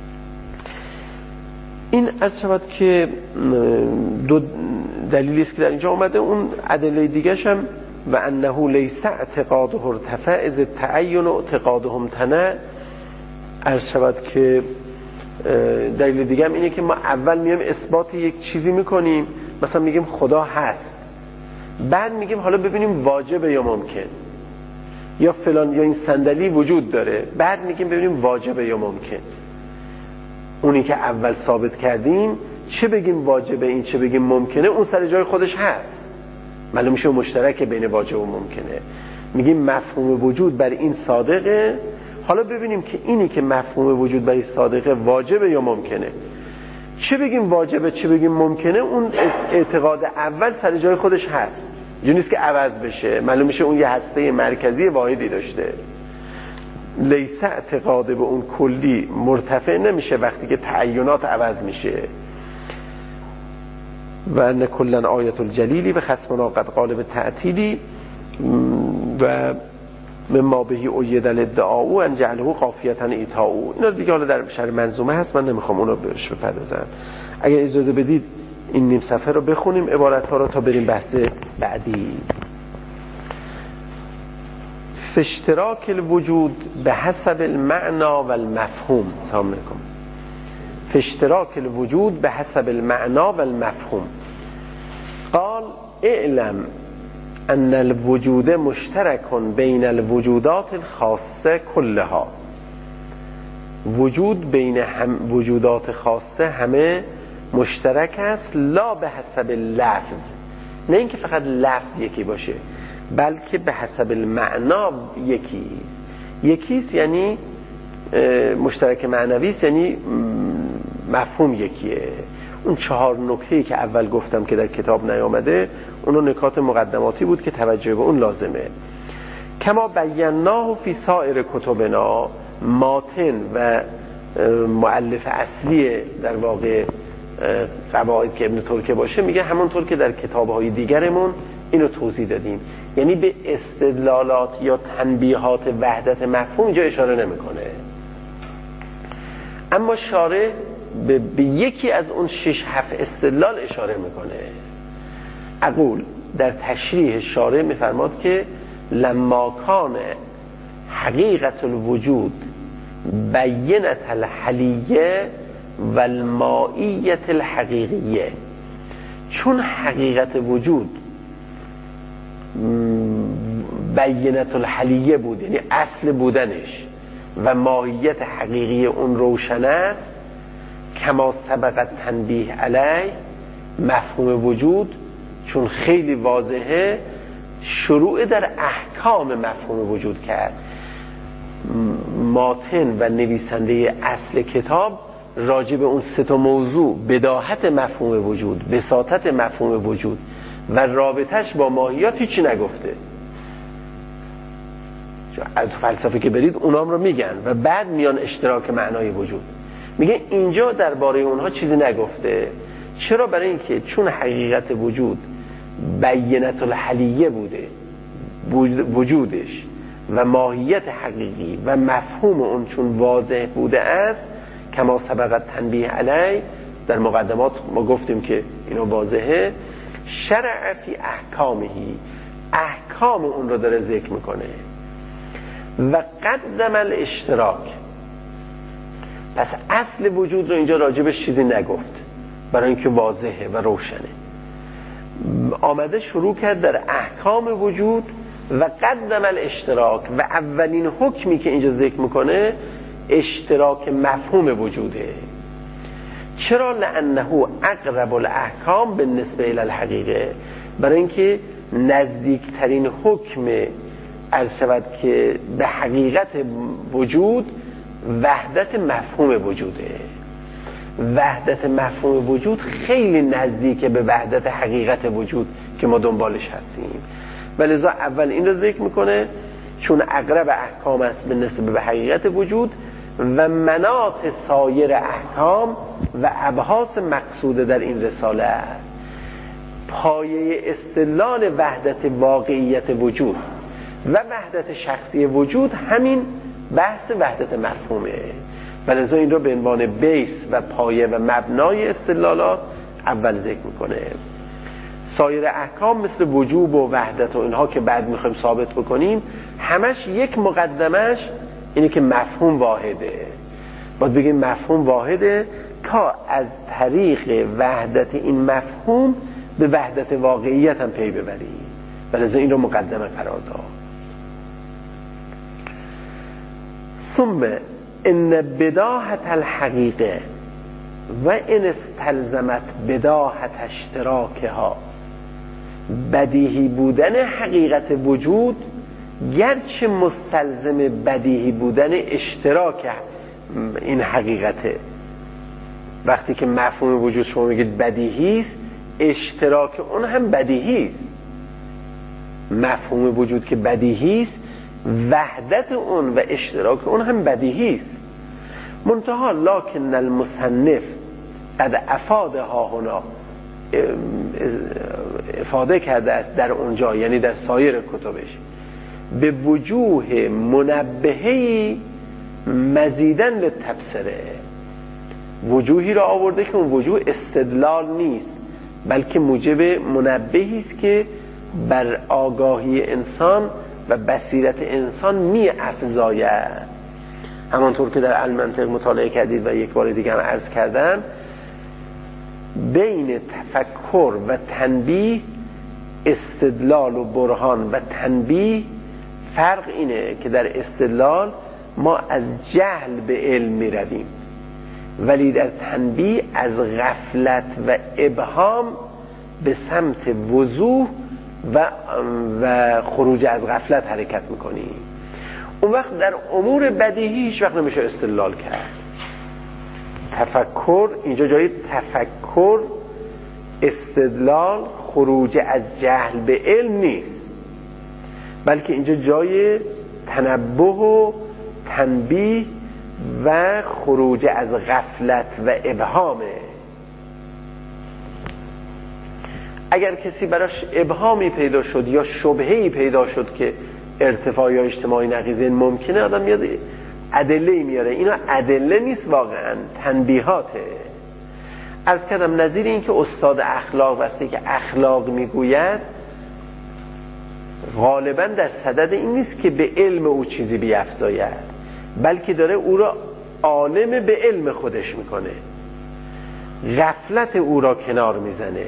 این از شود که دو دلیلی است که در اینجا اومده. اون ادله دیگه‌ش هم و انه لیس اعتقاده ارتفع از تعین و اعتقاده امتنع. از شود که دلیل دیگه هم اینه که ما اول میایم اثبات یک چیزی میکنیم، مثلا میگیم خدا هست، بعد میگیم حالا ببینیم واجبه یا ممکن، یا فلان یا این صندلی وجود داره، بعد میگیم ببینیم واجبه یا ممکن. اونی که اول ثابت کردیم چه بگیم واجبه این چه بگیم ممکنه، اون سر جای خودش هست، معلوم میشه مشترک بین واجب و ممکنه. میگیم مفهوم وجود بر این صادقه، حالا ببینیم که اینی که مفهوم وجود برای صادقه واجبه یا ممکنه. چه بگیم واجبه چه بگیم ممکنه، اون اعتقاد اول سر جای خودش هست، جو نیست که عوض بشه، معلوم میشه اون یه هسته مرکزی واحدی داشته. لیس اعتقاد به اون کلی مرتفع نمیشه وقتی که تعینات عوض میشه. و ان کلن آیت الجلیلی به خصمنا قد قالب تعتیدی و مما بهی اوید الادعاء ان جعله قافیه ایتاء. اینا دیگه حالا در شرح منظومه هست، من نمیخوام اونو بهش بپردازم. اگر اجازه بدید این نیم صفحه رو بخونیم عبارت ها رو تا بریم بحث بعدی. فاشتراک الوجود به حسب المعنا و المفهوم. سلام علیکم. فاشتراک الوجود به حسب المعنا و المفهوم. قال اعلم ان الوجود مشترک بین الوجودات الخاصه كلها. وجود بین هم وجودات خاصه همه مشترک است، لا به حسب اللفظ، نه اینکه فقط لفظ یکی باشه، بلکه به حسب المعنا یکی یکیست، یعنی مشترک معنویست، یعنی مفهوم یکیه. اون چهار نکته‌ای که اول گفتم که در کتاب نیامده، اونو نکات مقدماتی بود که توجه به اون لازمه. کما بیناه فی سایر کتبنا، ماتن و مؤلف اصلی در واقع قواعد که ابن ترکه باشه میگه همونطور که در کتاب‌های دیگرمون اینو توضیح دادیم، یعنی به استدلالات یا تنبیهات وحدت مفهوم اینجا اشاره نمیکنه، اما شارح به, به یکی از اون شش هفت استدلال اشاره میکنه. اقول در تشریح شارح میفرماد که لما کان حقیقت الوجود بینت الحلیه و المائیت الحقیقیه، چون حقیقت وجود بینت الحلیه بود، یعنی اصل بودنش و ماهیت حقیقی اون روشن است، کما سبقت تنبیه علیه، مفهوم وجود چون خیلی واضحه شروع در احکام مفهوم وجود کرد. ماتن و نویسنده اصل کتاب راجع به اون سه تا موضوع، بداهت مفهوم وجود، بساطت مفهوم وجود و رابطش با ماهیت هیچی نگفته. از فلسفه که برید اونام رو میگن و بعد میان اشتراک معنای وجود، میگه اینجا درباره اونها چیزی نگفته. چرا؟ برای اینکه چون حقیقت وجود بینت الحلیه بوده، وجودش و ماهیت حقیقی و مفهوم اون چون واضح بوده است، کما سبقت تنبیه علی، در مقدمات ما گفتیم که اینو واضحه، شرع فی احکامهی، احکام اون رو داره ذکر میکنه. و قدم الاشتراک، پس اصل وجود رو اینجا راجبش چیزی نگفت برای اینکه واضحه و روشنه. آمده شروع کرد در احکام وجود و قدم الاشتراک، و اولین حکمی که اینجا ذکر میکنه اشتراک مفهوم وجوده. چرا؟ لانه اقرب الاحکام بالنسبه الی الحقیقه، برای اینکه نزدیکترین حکم عرض شود که به حقیقت وجود وحدت مفهوم وجوده. وحدت مفهوم وجود خیلی نزدیکه به وحدت حقیقت وجود که ما دنبالش هستیم، ولذا اول این رو ذکر میکنه چون اقرب احکام است به نسبت به حقیقت وجود و مناط سایر احکام و ابحاث مقصوده در این رساله است. پایه استدلال وحدت واقعیت وجود و وحدت شخصی وجود همین بحث وحدت مفهومه، ولذا این رو به عنوان بیس و پایه و مبنای استدلالات اول ذکر میکنه. سایر احکام مثل وجوب و وحدت و اینها که بعد میخوایم ثابت بکنیم، همش یک مقدمش اینه که مفهوم واحده. باید بگیم مفهوم واحده تا از طریق وحدت این مفهوم به وحدت واقعیت هم پی ببریم، ولذا این رو مقدمه قرار داد. ثم ان بداهت الحقیقه و ان استلزمت بداهت اشتراکها، بدیهی بودن حقیقت وجود گرچه مستلزم بدیهی بودن اشتراک این حقیقته. وقتی که مفهوم وجود شما میگید بدیهی است، اشتراک اون هم بدیهی است. مفهوم وجود که بدیهی است، وحدت اون و اشتراک اون هم بدیهی است. منتها لکن المصنف قد افاده ها هنا، افاده کرده است در اونجا، یعنی در سایر کتبش، به وجوه منبهی مزیدن للتبصره، وجوهی را آورده که اون وجوه استدلال نیست بلکه موجب منبهی است که بر آگاهی انسان و بصیرت انسان می افزاید. همانطور که در المنطق مطالعه کردید و یک بار دیگه هم عرض کردم، بین تفکر و تنبیه، استدلال و برهان و تنبیه، فرق اینه که در استدلال ما از جهل به علم می رویم، ولی در تنبیه از غفلت و ابهام به سمت وضوح و, و خروج از غفلت حرکت میکنیم. اون وقت در امور بدیهی هیچ وقت نمیشه استدلال کرد. تفکر اینجا جای تفکر، استدلال، خروج از جهل به علم نیست، بلکه اینجا جای تنبه و تنبیه و خروج از غفلت و ابهامه. اگر کسی براش ابهامی پیدا شد یا شبهه‌ای پیدا شد که ارتفاع یا اجتماعی نقیض ممکنه، آدم میاد ادله میاره. اینا ادله نیست، واقعا تنبیهاته. عرض کردم نظیر این که استاد اخلاق وقتی که اخلاق میگوید غالبا در صدد این نیست که به علم او چیزی بیفزاید، بلکه داره او را عالم به علم خودش میکنه، غفلت او را کنار میزنه،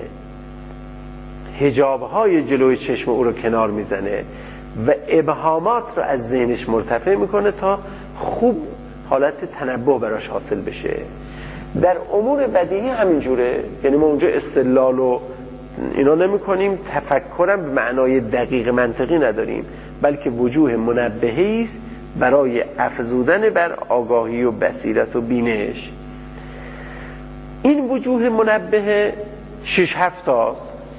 حجابهای جلوی چشم او را کنار میزنه و ابهامات را از ذهنش مرتفع میکنه تا خوب حالت تنبه براش حاصل بشه. در امور بدیهی همینجوره، یعنی ما اونجا استدلال و اینا نمی کنیم، تفکرم به معنای دقیق منطقی نداریم، بلکه وجوه منبهی است برای افزودن بر آگاهی و بصیرت و بینش. این وجوه منبه شش هفت تاست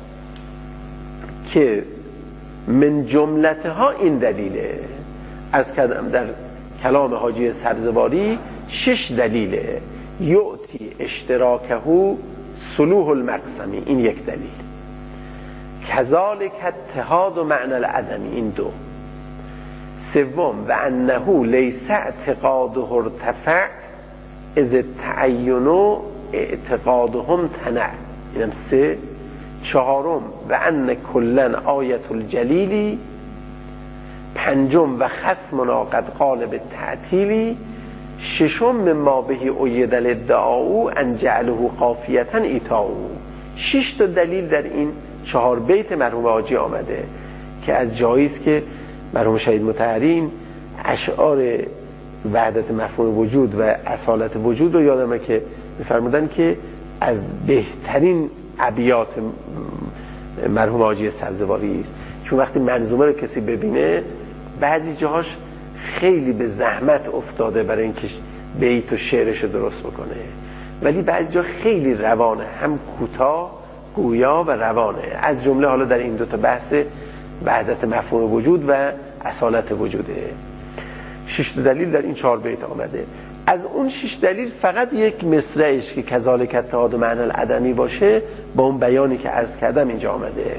که من جملتها این دلیله. از کدام در کلام حاجی سبزواری شش دلیله. یعطی اشتراکه صلوح المقسمی، این یک دلیل. کذالک اتحاد و معنی العدمی، این دو. سوم و انه لیس اعتقاده ارتفع از تعین اعتقادهم تنع، اینم سه. چهارم و ان کلن آیت الجلیلی. پنجم و خصمنا قد قال بالتعطیلی. ششم ما بهی اید الادعاء ان جعله قافیتا ایتاء. شش تا دلیل در این چهار بیت مرحوم حاجی آمده که از جاییست که مرحوم شهید مطهری اشعار وحدت مفهوم وجود و اصالت وجود رو یادمه که می‌فرمودن که از بهترین ابیات مرحوم حاجی سبزواری است، چون وقتی منظومه رو کسی ببینه بعضی جاهاش خیلی به زحمت افتاده برای اینکه بیت و شعرش رو درست بکنه، ولی بعضی جا خیلی روانه، هم کوتاه گویا و روانه. از جمله حالا در این دو تا بحث وحدت مفهوم وجود و اصالت وجوده. شش دلیل در این چهار بیت آمده. از اون شش دلیل فقط یک مصرعش که کذالک اتحاد و معنی العدمی باشه با اون بیانی که عرض کردم اینجا آمده،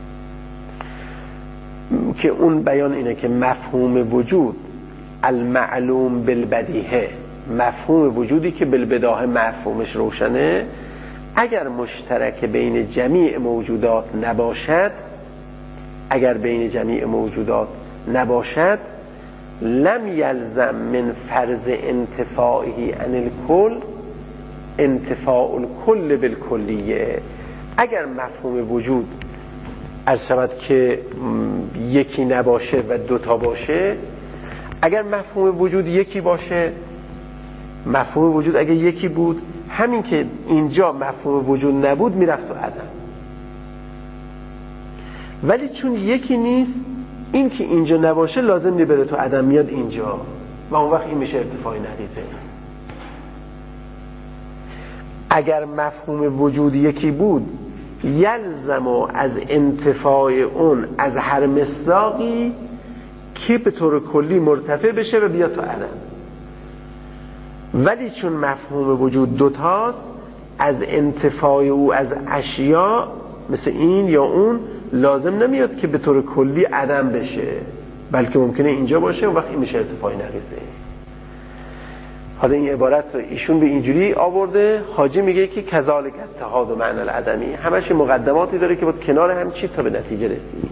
که اون بیان اینه که مفهوم وجود المعلوم بالبدیهه، مفهوم وجودی که بالبداهه مفهومش روشنه، اگر مشترک بین جمیع موجودات نباشد، اگر بین جمیع موجودات نباشد لم یلزم من فرض انتفاعی عن الکل انتفاع الکل بالکلیه. اگر مفهوم وجود عرض شود که یکی نباشه و دوتا باشه، اگر مفهوم وجود یکی باشه، مفهوم وجود اگر یکی بود، همین که اینجا مفهوم وجود نبود میرفت تو عدم، ولی چون یکی نیست، این که اینجا نباشه لازم میبره تو عدم میاد اینجا و اون وقت این میشه ارتفاع نقیضه. اگر مفهوم وجود یکی بود یلزم از انتفاع اون از هر مصداقی که به طور کلی مرتفع بشه و بیاد تو عدم، ولی چون مفهوم وجود دوتاست از انتفاع او از اشیاء مثل این یا اون لازم نمیاد که به طور کلی عدم بشه، بلکه ممکنه اینجا باشه و وقت این میشه ارتفاع نقیضه. حالا این عبارت رو ایشون به اینجوری آورده، حاجی میگه که کذالک اتحاد و معنی العدمی، همش مقدماتی داره که باید کنار هم چی تا به نتیجه رسید.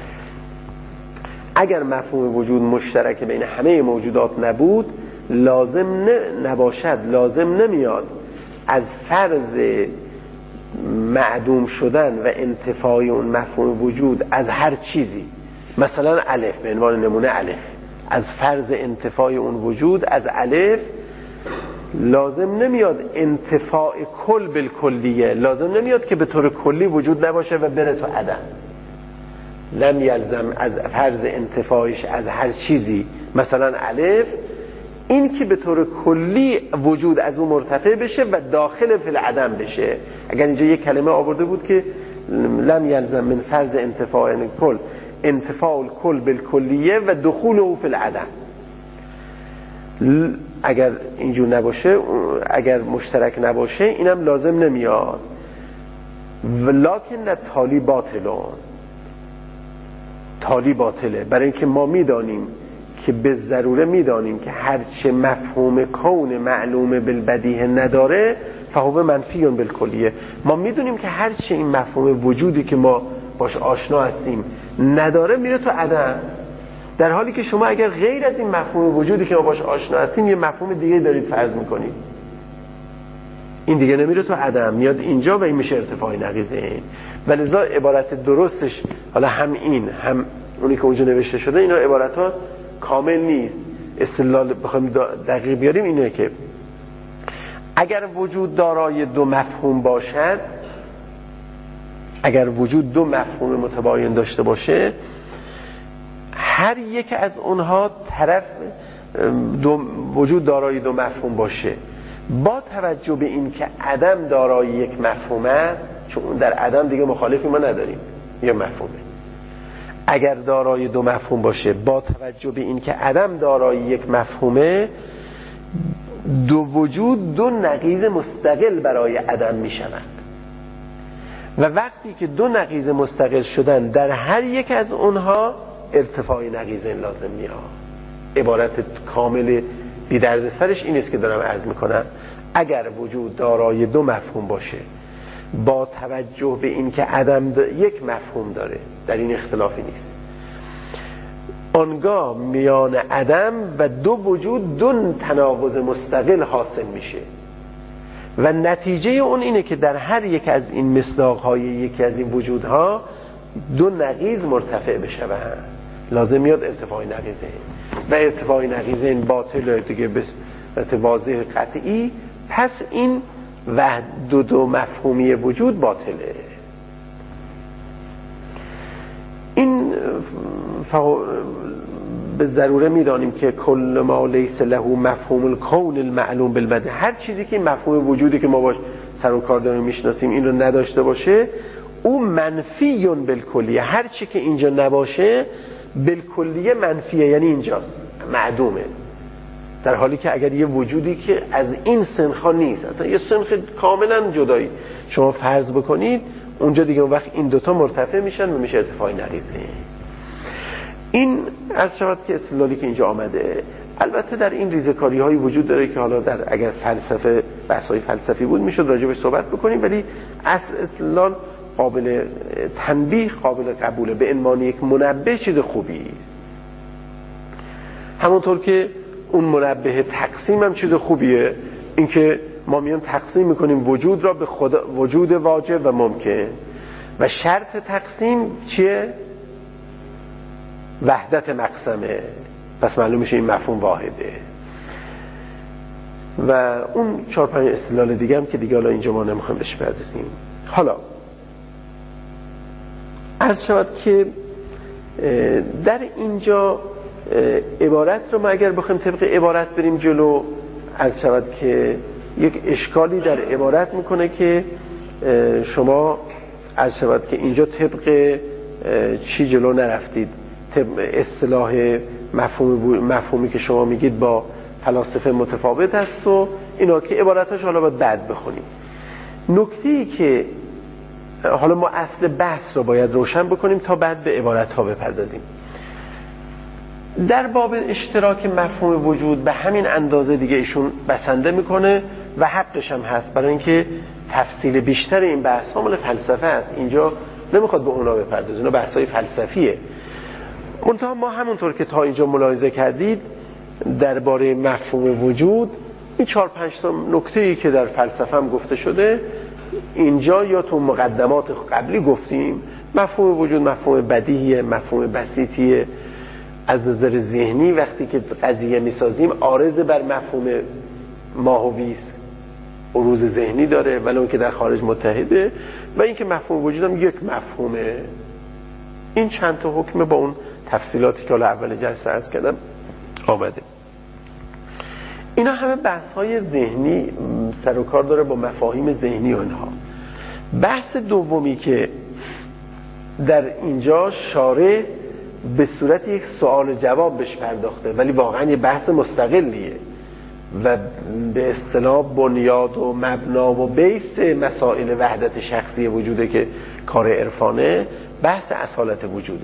اگر مفهوم وجود مشترک بین همه موجودات نبود لازم نباشد، لازم نمیاد از فرض معدوم شدن و انتفاع اون مفهوم وجود از هر چیزی، مثلا الف به عنوان نمونه، الف از فرض انتفاع اون وجود از الف لازم نمیاد انتفاع کل بالکلیه، لازم نمیاد که به طور کلی وجود نباشه و بره تو عدم. لم یلزم از فرض انتفاعش از هر چیزی، مثلا الف، این که به طور کلی وجود از اون مرتفع بشه و داخل فی العدم بشه. اگر اینجا یک کلمه آورده بود که لم یلزم من فرض انتفاع کل انتفاع الکل بالکلیه و دخول او فی العدم، اگر اینجور نباشه، اگر مشترک نباشه اینم لازم نمیاد. ولکن تالی باطلون، تالی باطله، برای اینکه ما میدانیم که به ضروره میدانیم که هرچه مفهوم کون معلوم بالبدیه نداره فهو منفیون بالکلیه. ما میدونیم که هرچه این مفهوم وجودی که ما باش آشنا هستیم نداره میره تو عدم، در حالی که شما اگر غیر از این مفهوم وجودی که ما باش آشنا هستیم یه مفهوم دیگه دارید فرض میکنید، این دیگه نمیره تو عدم، میاد اینجا و این میشه ارتفاع نقیض این. ولذا عبارت درستش، حالا هم این هم اونی که اونجا نوشته شده، اینا عبارت ها کامل نیست. استدلال بخوایم دقیق بیاریم اینه که اگر وجود دارای دو مفهوم باشد، اگر وجود دو مفهوم متباین داشته باشه، هر یک از اونها طرف دو وجود دارای دو مفهوم باشه، با توجه به این که عدم دارای یک مفهوم است، چون در عدم دیگه مخالفی ما نداریم، یه مفهومه. اگر دارای دو مفهوم باشه، با توجه به این که عدم دارای یک مفهومه، دو وجود دو نقیض مستقل برای عدم می شوند و وقتی که دو نقیض مستقل شدن، در هر یک از اونها ارتفاع نقیضین لازم میاد. عبارت کامل بی درد سرش این است که دارم عرض میکنم. اگر وجود دارای دو مفهوم باشه، با توجه به این که عدم یک مفهوم داره، در این اختلافی نیست، آنگاه میان عدم و دو وجود دو تناقض مستقل حاصل میشه و نتیجه اون اینه که در هر یک از این مصداقهای یکی از این وجودها دو نقیض مرتفع بشوند. لازم میاد ارتفاع نقیضین و ارتفاع نقیضین باطل دیگه به صورت واضح قطعی، پس این و دو دو مفهومی وجود باطله. این فق... به ضروره میدانیم که کل ما لیس له مفهوم الکون المعلوم بالبدن، هر چیزی که مفهوم وجودی که ما باش سر و کار داریم میشناسیم این رو نداشته باشه، او منفیون بالکلیه. هر چی که اینجا نباشه بالکلیه منفیه، یعنی اینجا معدومه. در حالی که اگر یه وجودی که از این سنخا نیست، اصلا یه سنخ کاملا جدایی شما فرض بکنید، اونجا دیگه اون وقت این دوتا مرتفع میشن و میشه ارتفاع نقیضه. این از شود که استدلالی که اینجا آمده. البته در این ریزکاری های وجود داره که حالا در اگر فلسفه بحث‌های فلسفی بود میشد راجعش صحبت بکنیم، ولی اصل استدلال قابل تنبیه، قابل قبوله. به عنوان یک منبه چیز خوبی، همونطور که اون منبه تقسیم هم چیز خوبیه، اینکه ما میان تقسیم میکنیم وجود را به خدا، وجود واجب و ممکن، و شرط تقسیم چیه؟ وحدت مقسمه. پس معلوم میشه این مفهوم واحده. و اون چهار پنج استدلال دیگه هم که دیگه حالا اینجا ما نمیخوایم بهش بپردازیم. حالا عرض شود که در اینجا عبارت رو ما اگر بخوایم طبق عبارت بریم جلو، عرض شود که یک اشکالی در عبارت میکنه که شما عرض شود که اینجا طبق چی جلو نرفتید، طبق اصطلاح مفهوم مفهومی که شما میگید با فلاسفه متفاوت است و اینا که عبارتاش حالا باید بعد بخونیم. نکته‌ای که حالا ما اصل بحث رو باید روشن بکنیم تا بعد به عبارت‌ها بپردازیم. در باب اشتراک مفهوم وجود به همین اندازه دیگه ایشون بسنده میکنه و حقش هم هست، برای اینکه تفصیل بیشتر این بحث ها مال فلسفه است، اینجا نمیخواد به اونا بپردازه، اینا بحث‌های فلسفیه. منتها ما همونطور که تا اینجا ملاحظه کردید درباره مفهوم وجود این چهار پنج تا نکته‌ای که در فلسفه هم گفته شده اینجا یا تو مقدمات قبلی گفتیم. مفهوم وجود مفهوم بدیهیه، مفهوم بسیطیه، از نظر ذهنی وقتی که قضیه میسازیم عارض بر مفهوم ماهوی است، عروض ذهنی داره ولی اون که در خارج متحده، و این که مفهوم وجود هم یک مفهومه. این چند تا حکم با اون تفصیلاتی که حالا اول جلسه عرض کردم آمده. اینا همه بحث های ذهنی سر و کار داره با مفاهیم ذهنی و اینها. بحث دومی که در اینجا شارع به صورت یک سوال جواب بهش پرداخته ولی واقعا یه بحث مستقلیه و به اصطلاح بنیاد و مبنا و بیس مسائل وحدت شخصی وجوده که کار عرفانه، بحث اصالت وجوده.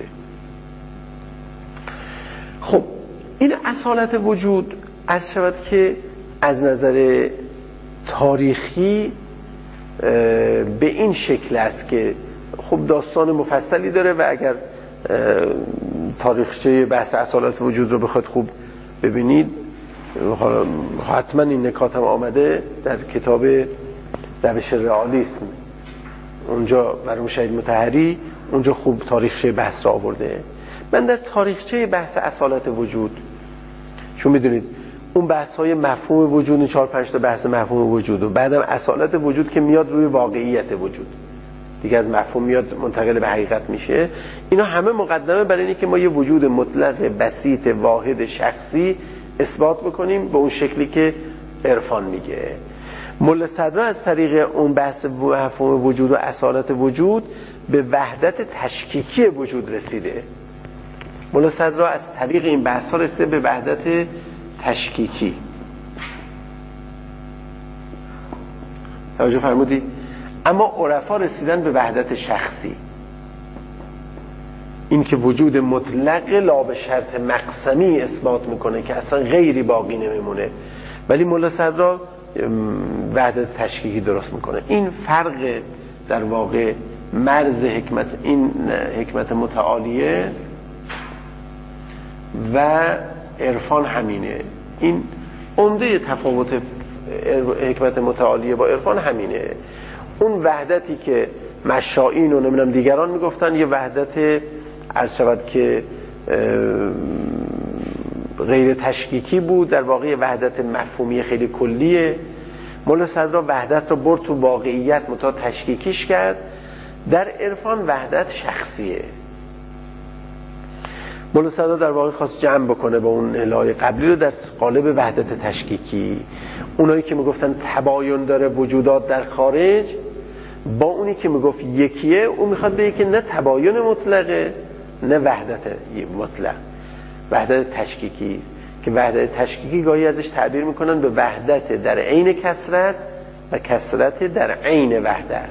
خب این اصالت وجود عرض شود که از نظر تاریخی به این شکل است که خب داستان مفصلی داره و اگر تاریخچه بحث اصالت وجود رو بخواد خوب ببینید حتما این نکات هم آمده در کتاب روش رئالیسم، اونجا مرحوم شهید مطهری اونجا خوب تاریخچه بحث را آورده. من در تاریخچه بحث اصالت وجود، چون میدونید اون بحث های مفهوم وجود، چهار پنج تا بحث مفهوم وجود و بعدم اصالت وجود که میاد روی واقعیت وجود، دیگه از مفهوم میاد منتقل به حقیقت میشه. اینا همه مقدمه برای اینه که ما یه وجود مطلق بسیط واحد شخصی اثبات بکنیم به اون شکلی که عرفان میگه. ملا صدرا از طریق اون بحث مفهوم وجود و اصالت وجود به وحدت تشکیکی وجود رسیده. ملا صدرا از طریق این بحث ها رسیده به وحدت تشکیکی. توجه فرمودی؟ اما عرفا رسیدن به وحدت شخصی، این که وجود مطلق لا به شرط مقسمی اثبات میکنه که اصلا غیری باقی نمیمونه، ولی ملا صدرا وحدت تشکیکی درست میکنه. این فرق در واقع مرز حکمت، این حکمت متعالیه و عرفان همینه. این عمده تفاوت حکمت متعالیه با عرفان همینه. اون وحدتی که مشائین و نمیدونم دیگران میگفتن یه وحدت عرض شود که غیر تشکیکی بود، در واقع وحدت مفهومی خیلی کلیه. ملا صدرا وحدت رو برد تو واقعیت متا تشکیکیش کرد. در عرفان وحدت شخصیه. ملا صدرا در واقع خواست جمع بکنه با اون الهی قبلی رو در قالب وحدت تشکیکی. اونایی که میگفتن تباین داره وجودات در خارج با اونی که میگفت یکیه، اون میخواد بگه که نه تباین مطلقه نه وحدت مطلق، وحدت تشکیکی که وحدت تشکیکی گاهی ازش تعبیر میکنن به وحدت در عین کثرت و کثرت در عین وحدت.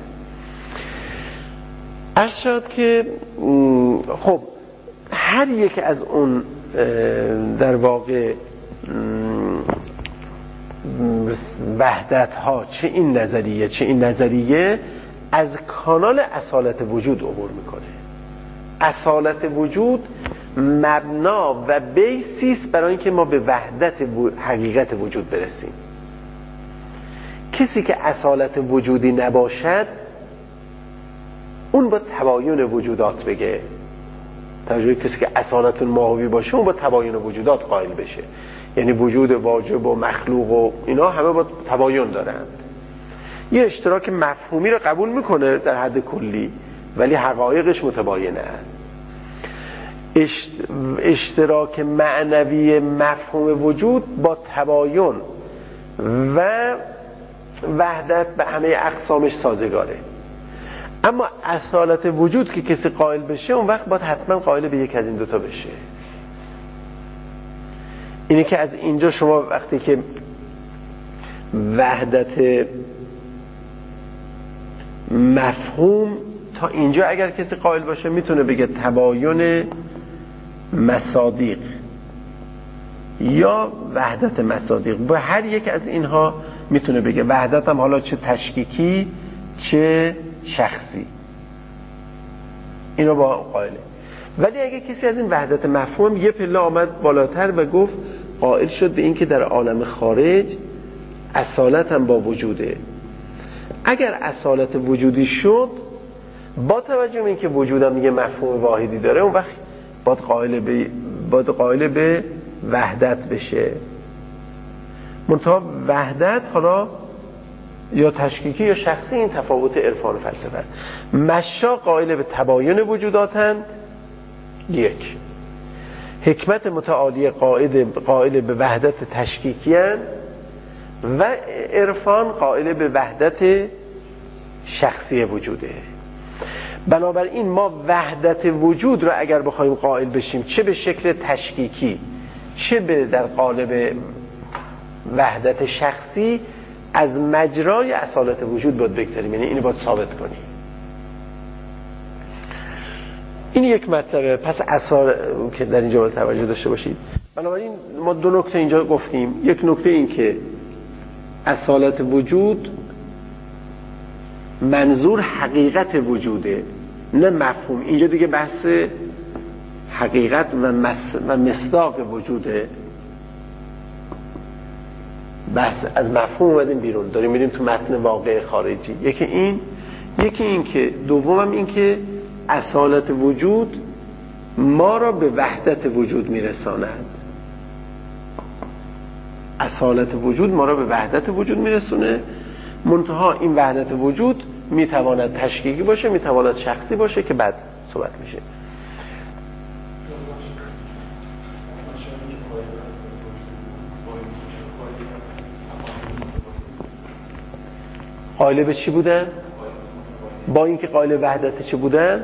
عرض شد که خب هر یک از اون در واقع وحدت ها، چه این نظریه چه این نظریه، از کانال اصالت وجود عبور میکنه. اصالت وجود مبنا و بیسیست برای اینکه ما به وحدت حقیقت وجود برسیم. کسی که اصالت وجودی نباشد اون با تباین وجودات بگه. توجه، کسی که اصالت ماهوی باشه اون با تباین وجودات قائل بشه، یعنی وجود واجب و مخلوق و اینا همه با تباین دارند. یه اشتراک مفهومی رو قبول میکنه در حد کلی ولی حقایقش متباینه است. اشتراک معنوی مفهوم وجود با تباین و وحدت به همه اقسامش سازگاره. اما اصالت وجود که کسی قائل بشه اون وقت باید حتما قائل به یک از این دوتا بشه. اینه که از اینجا شما وقتی که وحدت مفهوم تا اینجا اگر کسی قائل باشه میتونه بگه تباین مصادیق یا وحدت مصادیق. با هر یک از اینها میتونه بگه. وحدت هم حالا چه تشکیکی چه شخصی، اینو با قائله. ولی اگه کسی از این وحدت مفهوم یه پله آمد بالاتر و گفت قائل شد به این که در عالم خارج اصالت هم با وجوده، اگر اصالت وجودی شد با توجه به این که وجودم یه مفهوم واحدی داره اون وقت باید قائل به باید قائل به وحدت بشه. منتها وحدت حالا یا تشکیکی یا شخصی این تفاوت عرفان و فلسفه است. مشا قائل به تباین وجوداتند، یک. حکمت متعالی قائل قائل به وحدت تشکیکی هست و عرفان قائل به وحدت شخصی وجوده. بنابراین ما وحدت وجود رو اگر بخوایم قائل بشیم چه به شکل تشکیکی چه به در قالب وحدت شخصی از مجرای اصالت وجود باید بگذاریم، یعنی اینو باید ثابت کنیم. این یک مطلبه. پس اصال که در اینجا باید توجه داشته باشید. بنابراین ما دو نکته اینجا گفتیم. یک نکته این که اصالت وجود منظور حقیقت وجوده نه مفهوم. اینجا دیگه بحث حقیقت و, مس... و مصداق وجوده. بحث از مفهوم اومدیم بیرون، داریم میریم تو متن واقع خارجی. یکی این یکی این که دومم این که اصالت وجود ما را به وحدت وجود میرساند. اصالت وجود ما را به وحدت وجود میرسونه. منتها این وحدت وجود میتواند تشکیکی باشه، میتواند شخصی باشه که بعد صحبت میشه. قائل به چی بودن؟ با اینکه قائل وحدت چی بودن؟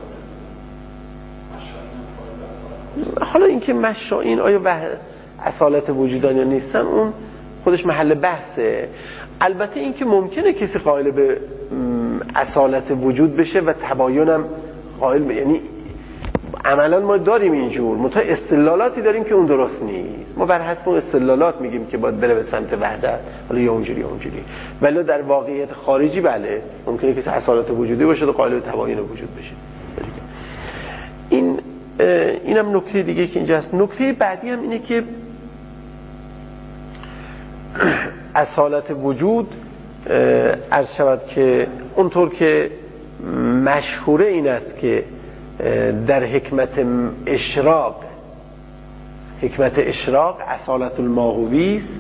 حالا اینکه مشائین آیا وحدت اصالت وجودان یا نیستن اون خودش محل بحثه. البته اینکه ممکنه کسی قائل به اصالت وجود بشه و تباینم قائل به، یعنی عملا ما داریم اینجور منتها استدلالاتی داریم که اون درست نیست، ما بر حسب اون استدلالات میگیم که باید بره به سمت وحدت، حالا یا اونجوری یا اونجوری. ولی در واقعیت خارجی بله ممکنه کسی اصالت وجودی باشه و قائل به تباین وجود بشه. این اینم نکته دیگه که اینجا هست. نکته بعدی هم اینه که اصالت وجود عرض شود که اونطور که مشهوره این است که در حکمت اشراق، حکمت اشراق اصالت الماهوی است،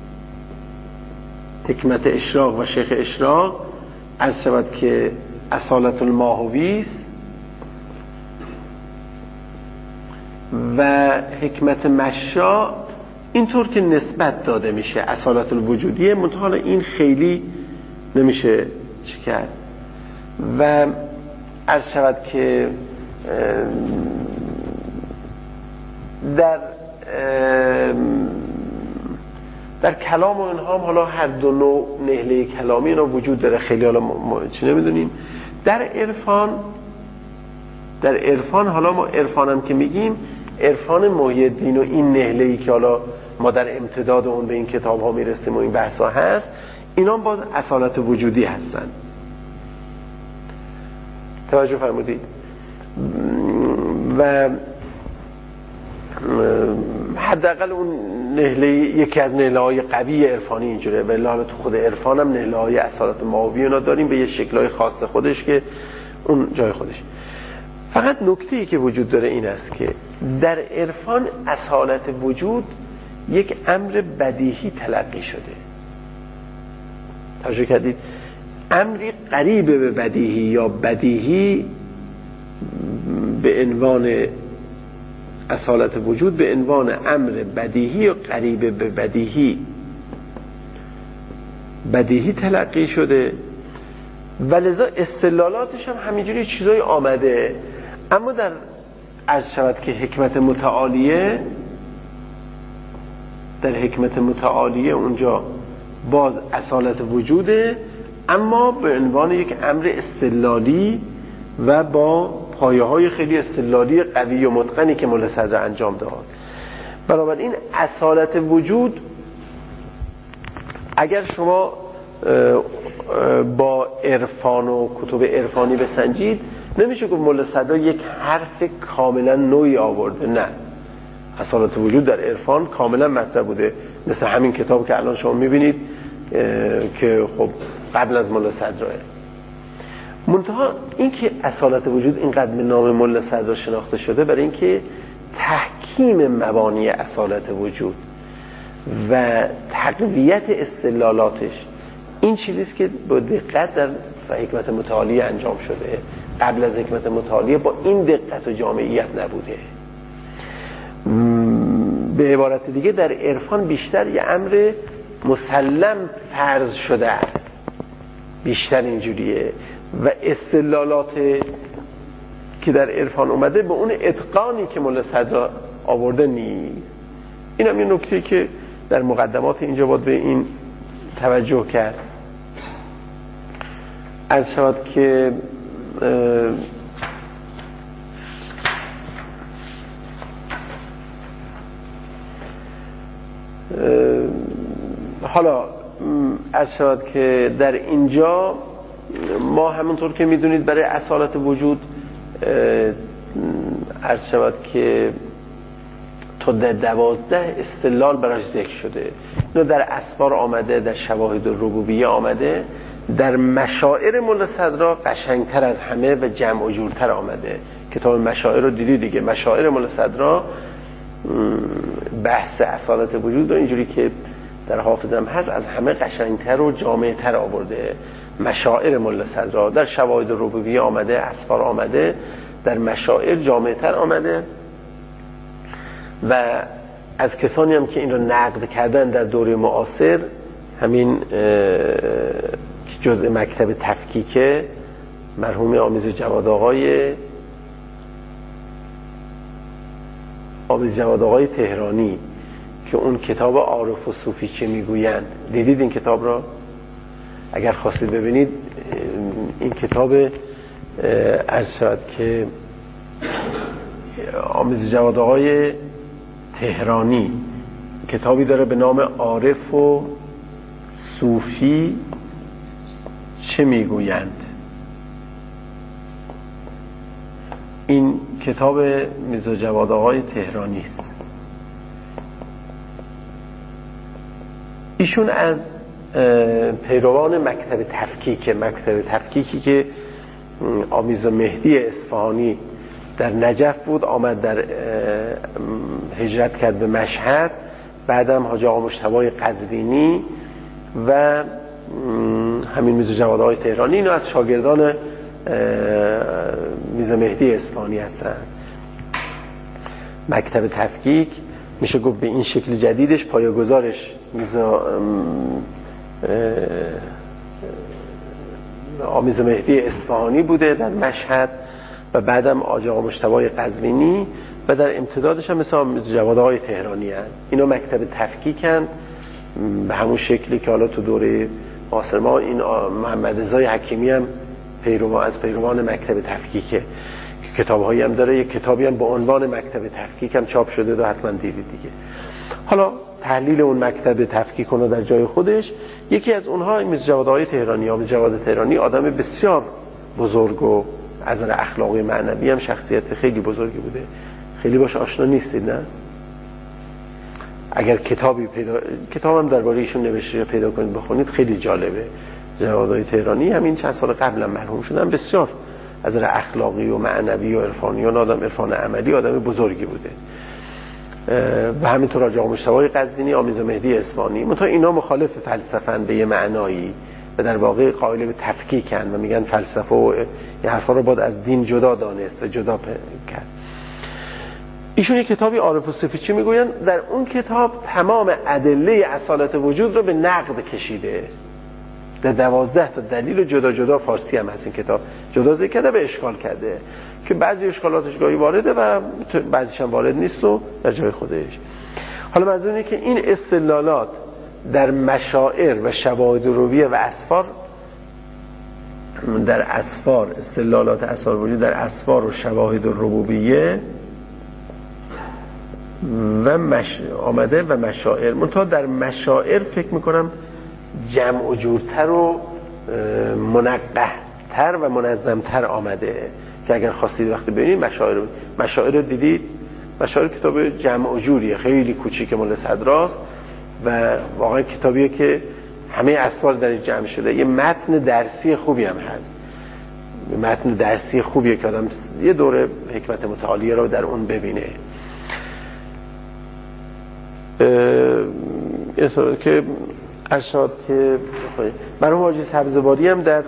حکمت اشراق و شیخ اشراق عرض شود که اصالت الماهوی است و حکمت مشا اینطور که نسبت داده میشه اصالت الوجودیه، منتها این خیلی نمیشه چی کرد. و عرض شود که در در کلام و اینها هم حالا هر دو نوع نهله کلامی اینا وجود داره، خیلی حالا ما چی نمیدونیم. در عرفان در عرفان حالا ما عرفانم که میگیم عرفان محی الدین و این نهله‌ای که حالا ما در امتداد اون به این کتاب ها میرسیم و این بحث ها هست، اینا باز اصالت وجودی هستن. توجه فرمودید؟ و حداقل اون نهله یکی از نهله های قوی عرفانی اینجوره، ولی حالا تو خود عرفان هم نهله های اصالت ماهوی اینا داریم به یه شکل‌های خاص خودش که اون جای خودش. فقط نکته‌ای که وجود داره این است که در عرفان اصالت وجود یک امر بدیهی تلقی شده. توجه کردید؟ امری قریب به بدیهی یا بدیهی به عنوان اصالت وجود به عنوان امر بدیهی یا قریب به بدیهی بدیهی تلقی شده و لذا استدلالاتش هم همینجوری چیزای آمده. اما در عرض شود که حکمت متعالیه، در حکمت متعالیه اونجا باز اصالت وجوده اما به عنوان یک امر استدلالی و با پایه های خیلی استدلالی قوی و متقنی که مولا صدر انجام داد. بنابراین اصالت وجود اگر شما با عرفان و کتب عرفانی بسنجید نمیشه که مولا صدر یک حرف کاملا نوعی آورده، نه، اصالت وجود در عرفان کاملا مطرح بوده، مثل همین کتاب که الان شما میبینید که خب قبل از مولا صدره. منتها این که اصالت وجود اینقدر به نام مولا صدر شناخته شده برای اینکه تحکیم مبانی اصالت وجود و تقویت استدلالاتش این چیزیست که با دقت در حکمت متعالیه انجام شده. قبل از حکمت متعالیه با این دقت و جامعیت نبوده. به عبارت دیگه در عرفان بیشتر یه امر مسلم فرض شده است، بیشتر اینجوریه و استدلالات که در عرفان اومده به اون اتقانی که مولا صدر آورده نیست. این هم یه نکته که در مقدمات اینجا باید به این توجه کرد. عرض شود که حالا عرض شود که در اینجا ما همونطور که میدونید برای اصالت وجود عرض شود که تا در دوازده استدلال براش ذکر شده. اینو در اسفار آمده، در شواهد ربوبیه آمده، در مشاعر مولا صدر قشنگتر از همه و جمع و جورتر آمده. کتاب مشاعر رو دیدی دیگه، مشاعر مولا صدر بحث اصالت وجود رو اینجوری که در حافظم هست از همه قشنگتر و جامعتر آورده. مشاعر ملا صدرا در شواهد ربوبیه آمده، اسفار آمده، در مشاعر جامعتر آمده و از کسانی هم که این رو نقد کردن در دوره معاصر همین جزء مکتب تفکیک مرحوم آمیز جواد آقای آمیز جواد آقای تهرانی که اون کتاب عارف و صوفی چه میگویند، دیدید این کتاب را؟ اگر خواستید ببینید این کتاب عرض شد که آمیز جواد آقای تهرانی کتابی داره به نام عارف و صوفی چه میگویند. این کتاب میرزا جواد آقای تهرانی است. ایشون از پیروان مکتب تفکیک مکتب تفکیکی که آمیز مهدی اصفهانی در نجف بود، آمد در هجرت کرد به مشهد، بعدم حاجی آقا مجتبی قزوینی و همین میرزا جواد آقای تهرانی اینو از شاگردان میرزا مهدی اصفهانی هستن. مکتب تفکیک میشه گفت به این شکل جدیدش پایه‌گذارش میرزا آمیز مهدی اصفهانی بوده در مشهد و بعدم حاجی آقا مجتبی قزوینی و در امتدادش هم مثل میرزا جواد آقای تهرانی هست. اینا مکتب تفکیکن به همون شکلی که حالا تو دوره معاصر ما این محمد رضای حکیمی هم پیرو از پیروان مکتب تفکیکه که کتاب‌هایی هم داره. یک کتابی هم با عنوان مکتب تفکیک هم چاپ شده و حتما دیدید دیگه. حالا تحلیل اون مکتب تفکیک رو در جای خودش، یکی از اونها میرزا جواد آقای تهرانی. آمیز جواد تهرانی آدم بسیار بزرگ و از نظر اخلاقی معنوی هم شخصیت خیلی بزرگی بوده. خیلی باش آشنا نیستید نه؟ اگر کتابی پیدا کتابم درباره ایشون نوشته پیدا کنید بخونید خیلی جالبه. جواد آقای تهرانی همین چند سال قبلا مرحوم شدن، بسیار از نظر اخلاقی و معنوی و عرفانی و آدم عرفان عملی آدم بزرگی بوده و همینطور حاجی آقا مجتبی قزوینی، آمیز مهدی اصفهانی. منتها اینا مخالف فلسفه‌اند به یه معنایی و در واقع قائل به تفکیکن و میگن فلسفه و این حرفا رو باید از دین جدا دانست و جدا کرد. ایشون یک کتابی عارف و صوفی چه میگوین، در اون کتاب تمام ادله اصالت وجود رو به نقد کشیده. در دوازده تا دلیل جدا جدا، فارسی هم هست این کتاب، جدا ذکر کرده و اشکال کرده که بعضی اشکالاتش گاهی وارده و بعضیش هم وارد نیست و در جای خودش. حالا منظور اینه که این استدلالات در مشاعر و شواهد ربوبیه و اسفار، در اسفار استدلالات اسرار وجود در اسفار و شواهد ربوبیه و مش... آمده و مشاعر. منتها در مشاعر فکر میکنم جمع و جورتر و منقحتر و منظمتر آمده که اگر خواستید وقتی ببینید مشاعر مشاعر دیدید. مشاعر کتاب جمع و جوریه، خیلی کوچیک مال صدراست و واقعا کتابیه که همه اسفار در جمع شده. یه متن درسی خوبی هم هست، متن درسی خوبیه که آدم یه دوره حکمت متعالیه رو در اون ببینه. اه... که ارشاد که مرحوم حاجی سبزواری هم در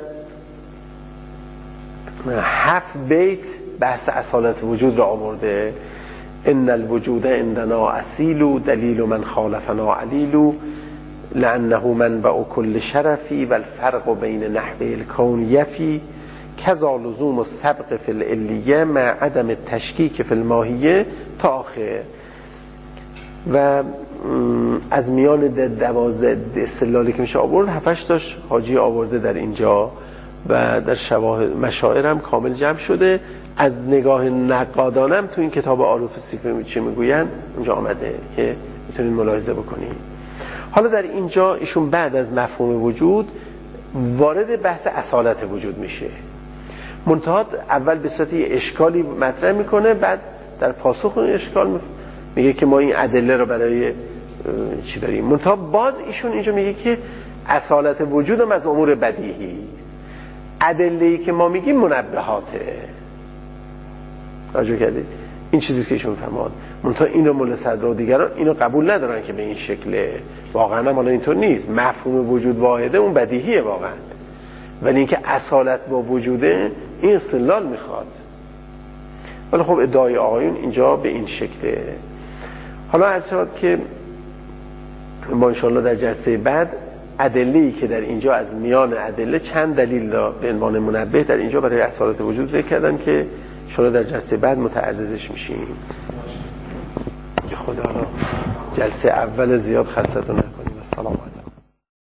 هفت بیت بحث اصالت وجود را آورده. ان الوجود عندنا اصیل دلیل من خالفنا علیل لانه منبع کل شرفی و الفرق بین نحوه الکون یفی کذا لزوم السبق فی العلیه مع عدم التشکیک فی الماهیه تا آخر. و از میان دوازده استدلالی که میشه آورد هفتش تاش حاجی آورده در اینجا و در شواهد مشاعر هم کامل جمع شده. از نگاه نقادانم تو این کتاب عارف صوفی چه میگوین اونجا آمده که میتونید ملاحظه بکنید. حالا در اینجا ایشون بعد از مفهوم وجود وارد بحث اصالت وجود میشه. منتها اول به صورت اشکالی مطرح میکنه، بعد در پاسخ اون اشکال میگه که ما این ادله رو برای چی داریم. منتها باز ایشون اینجا میگه که اصالت وجود هم از امور بدیهی، ادله‌ای که ما میگیم منبهاته. راجع کردید این چیزی که ایشون فرمود. منتها اینو مولا صدرا و دیگران اینو قبول ندارن که به این شکل واقعا هم اینطور نیست. مفهوم وجود واحده اون بدیهیه واقعا، ولی اینکه اصالت با وجوده این استدلال میخواد. ولی خب ادعای آقایون اینجا به این شکله. حالا عرض شد که با انشاءالله در جلسه بعد ادله‌ای که در اینجا از میان ادله چند دلیل به عنوان منبه در اینجا برای اصالت وجود ذکر کردن که انشاءالله در جلسه بعد متعرضش میشیم. که خدا جلسه اول زیاد خستتون نکنیم. السلام علیکم.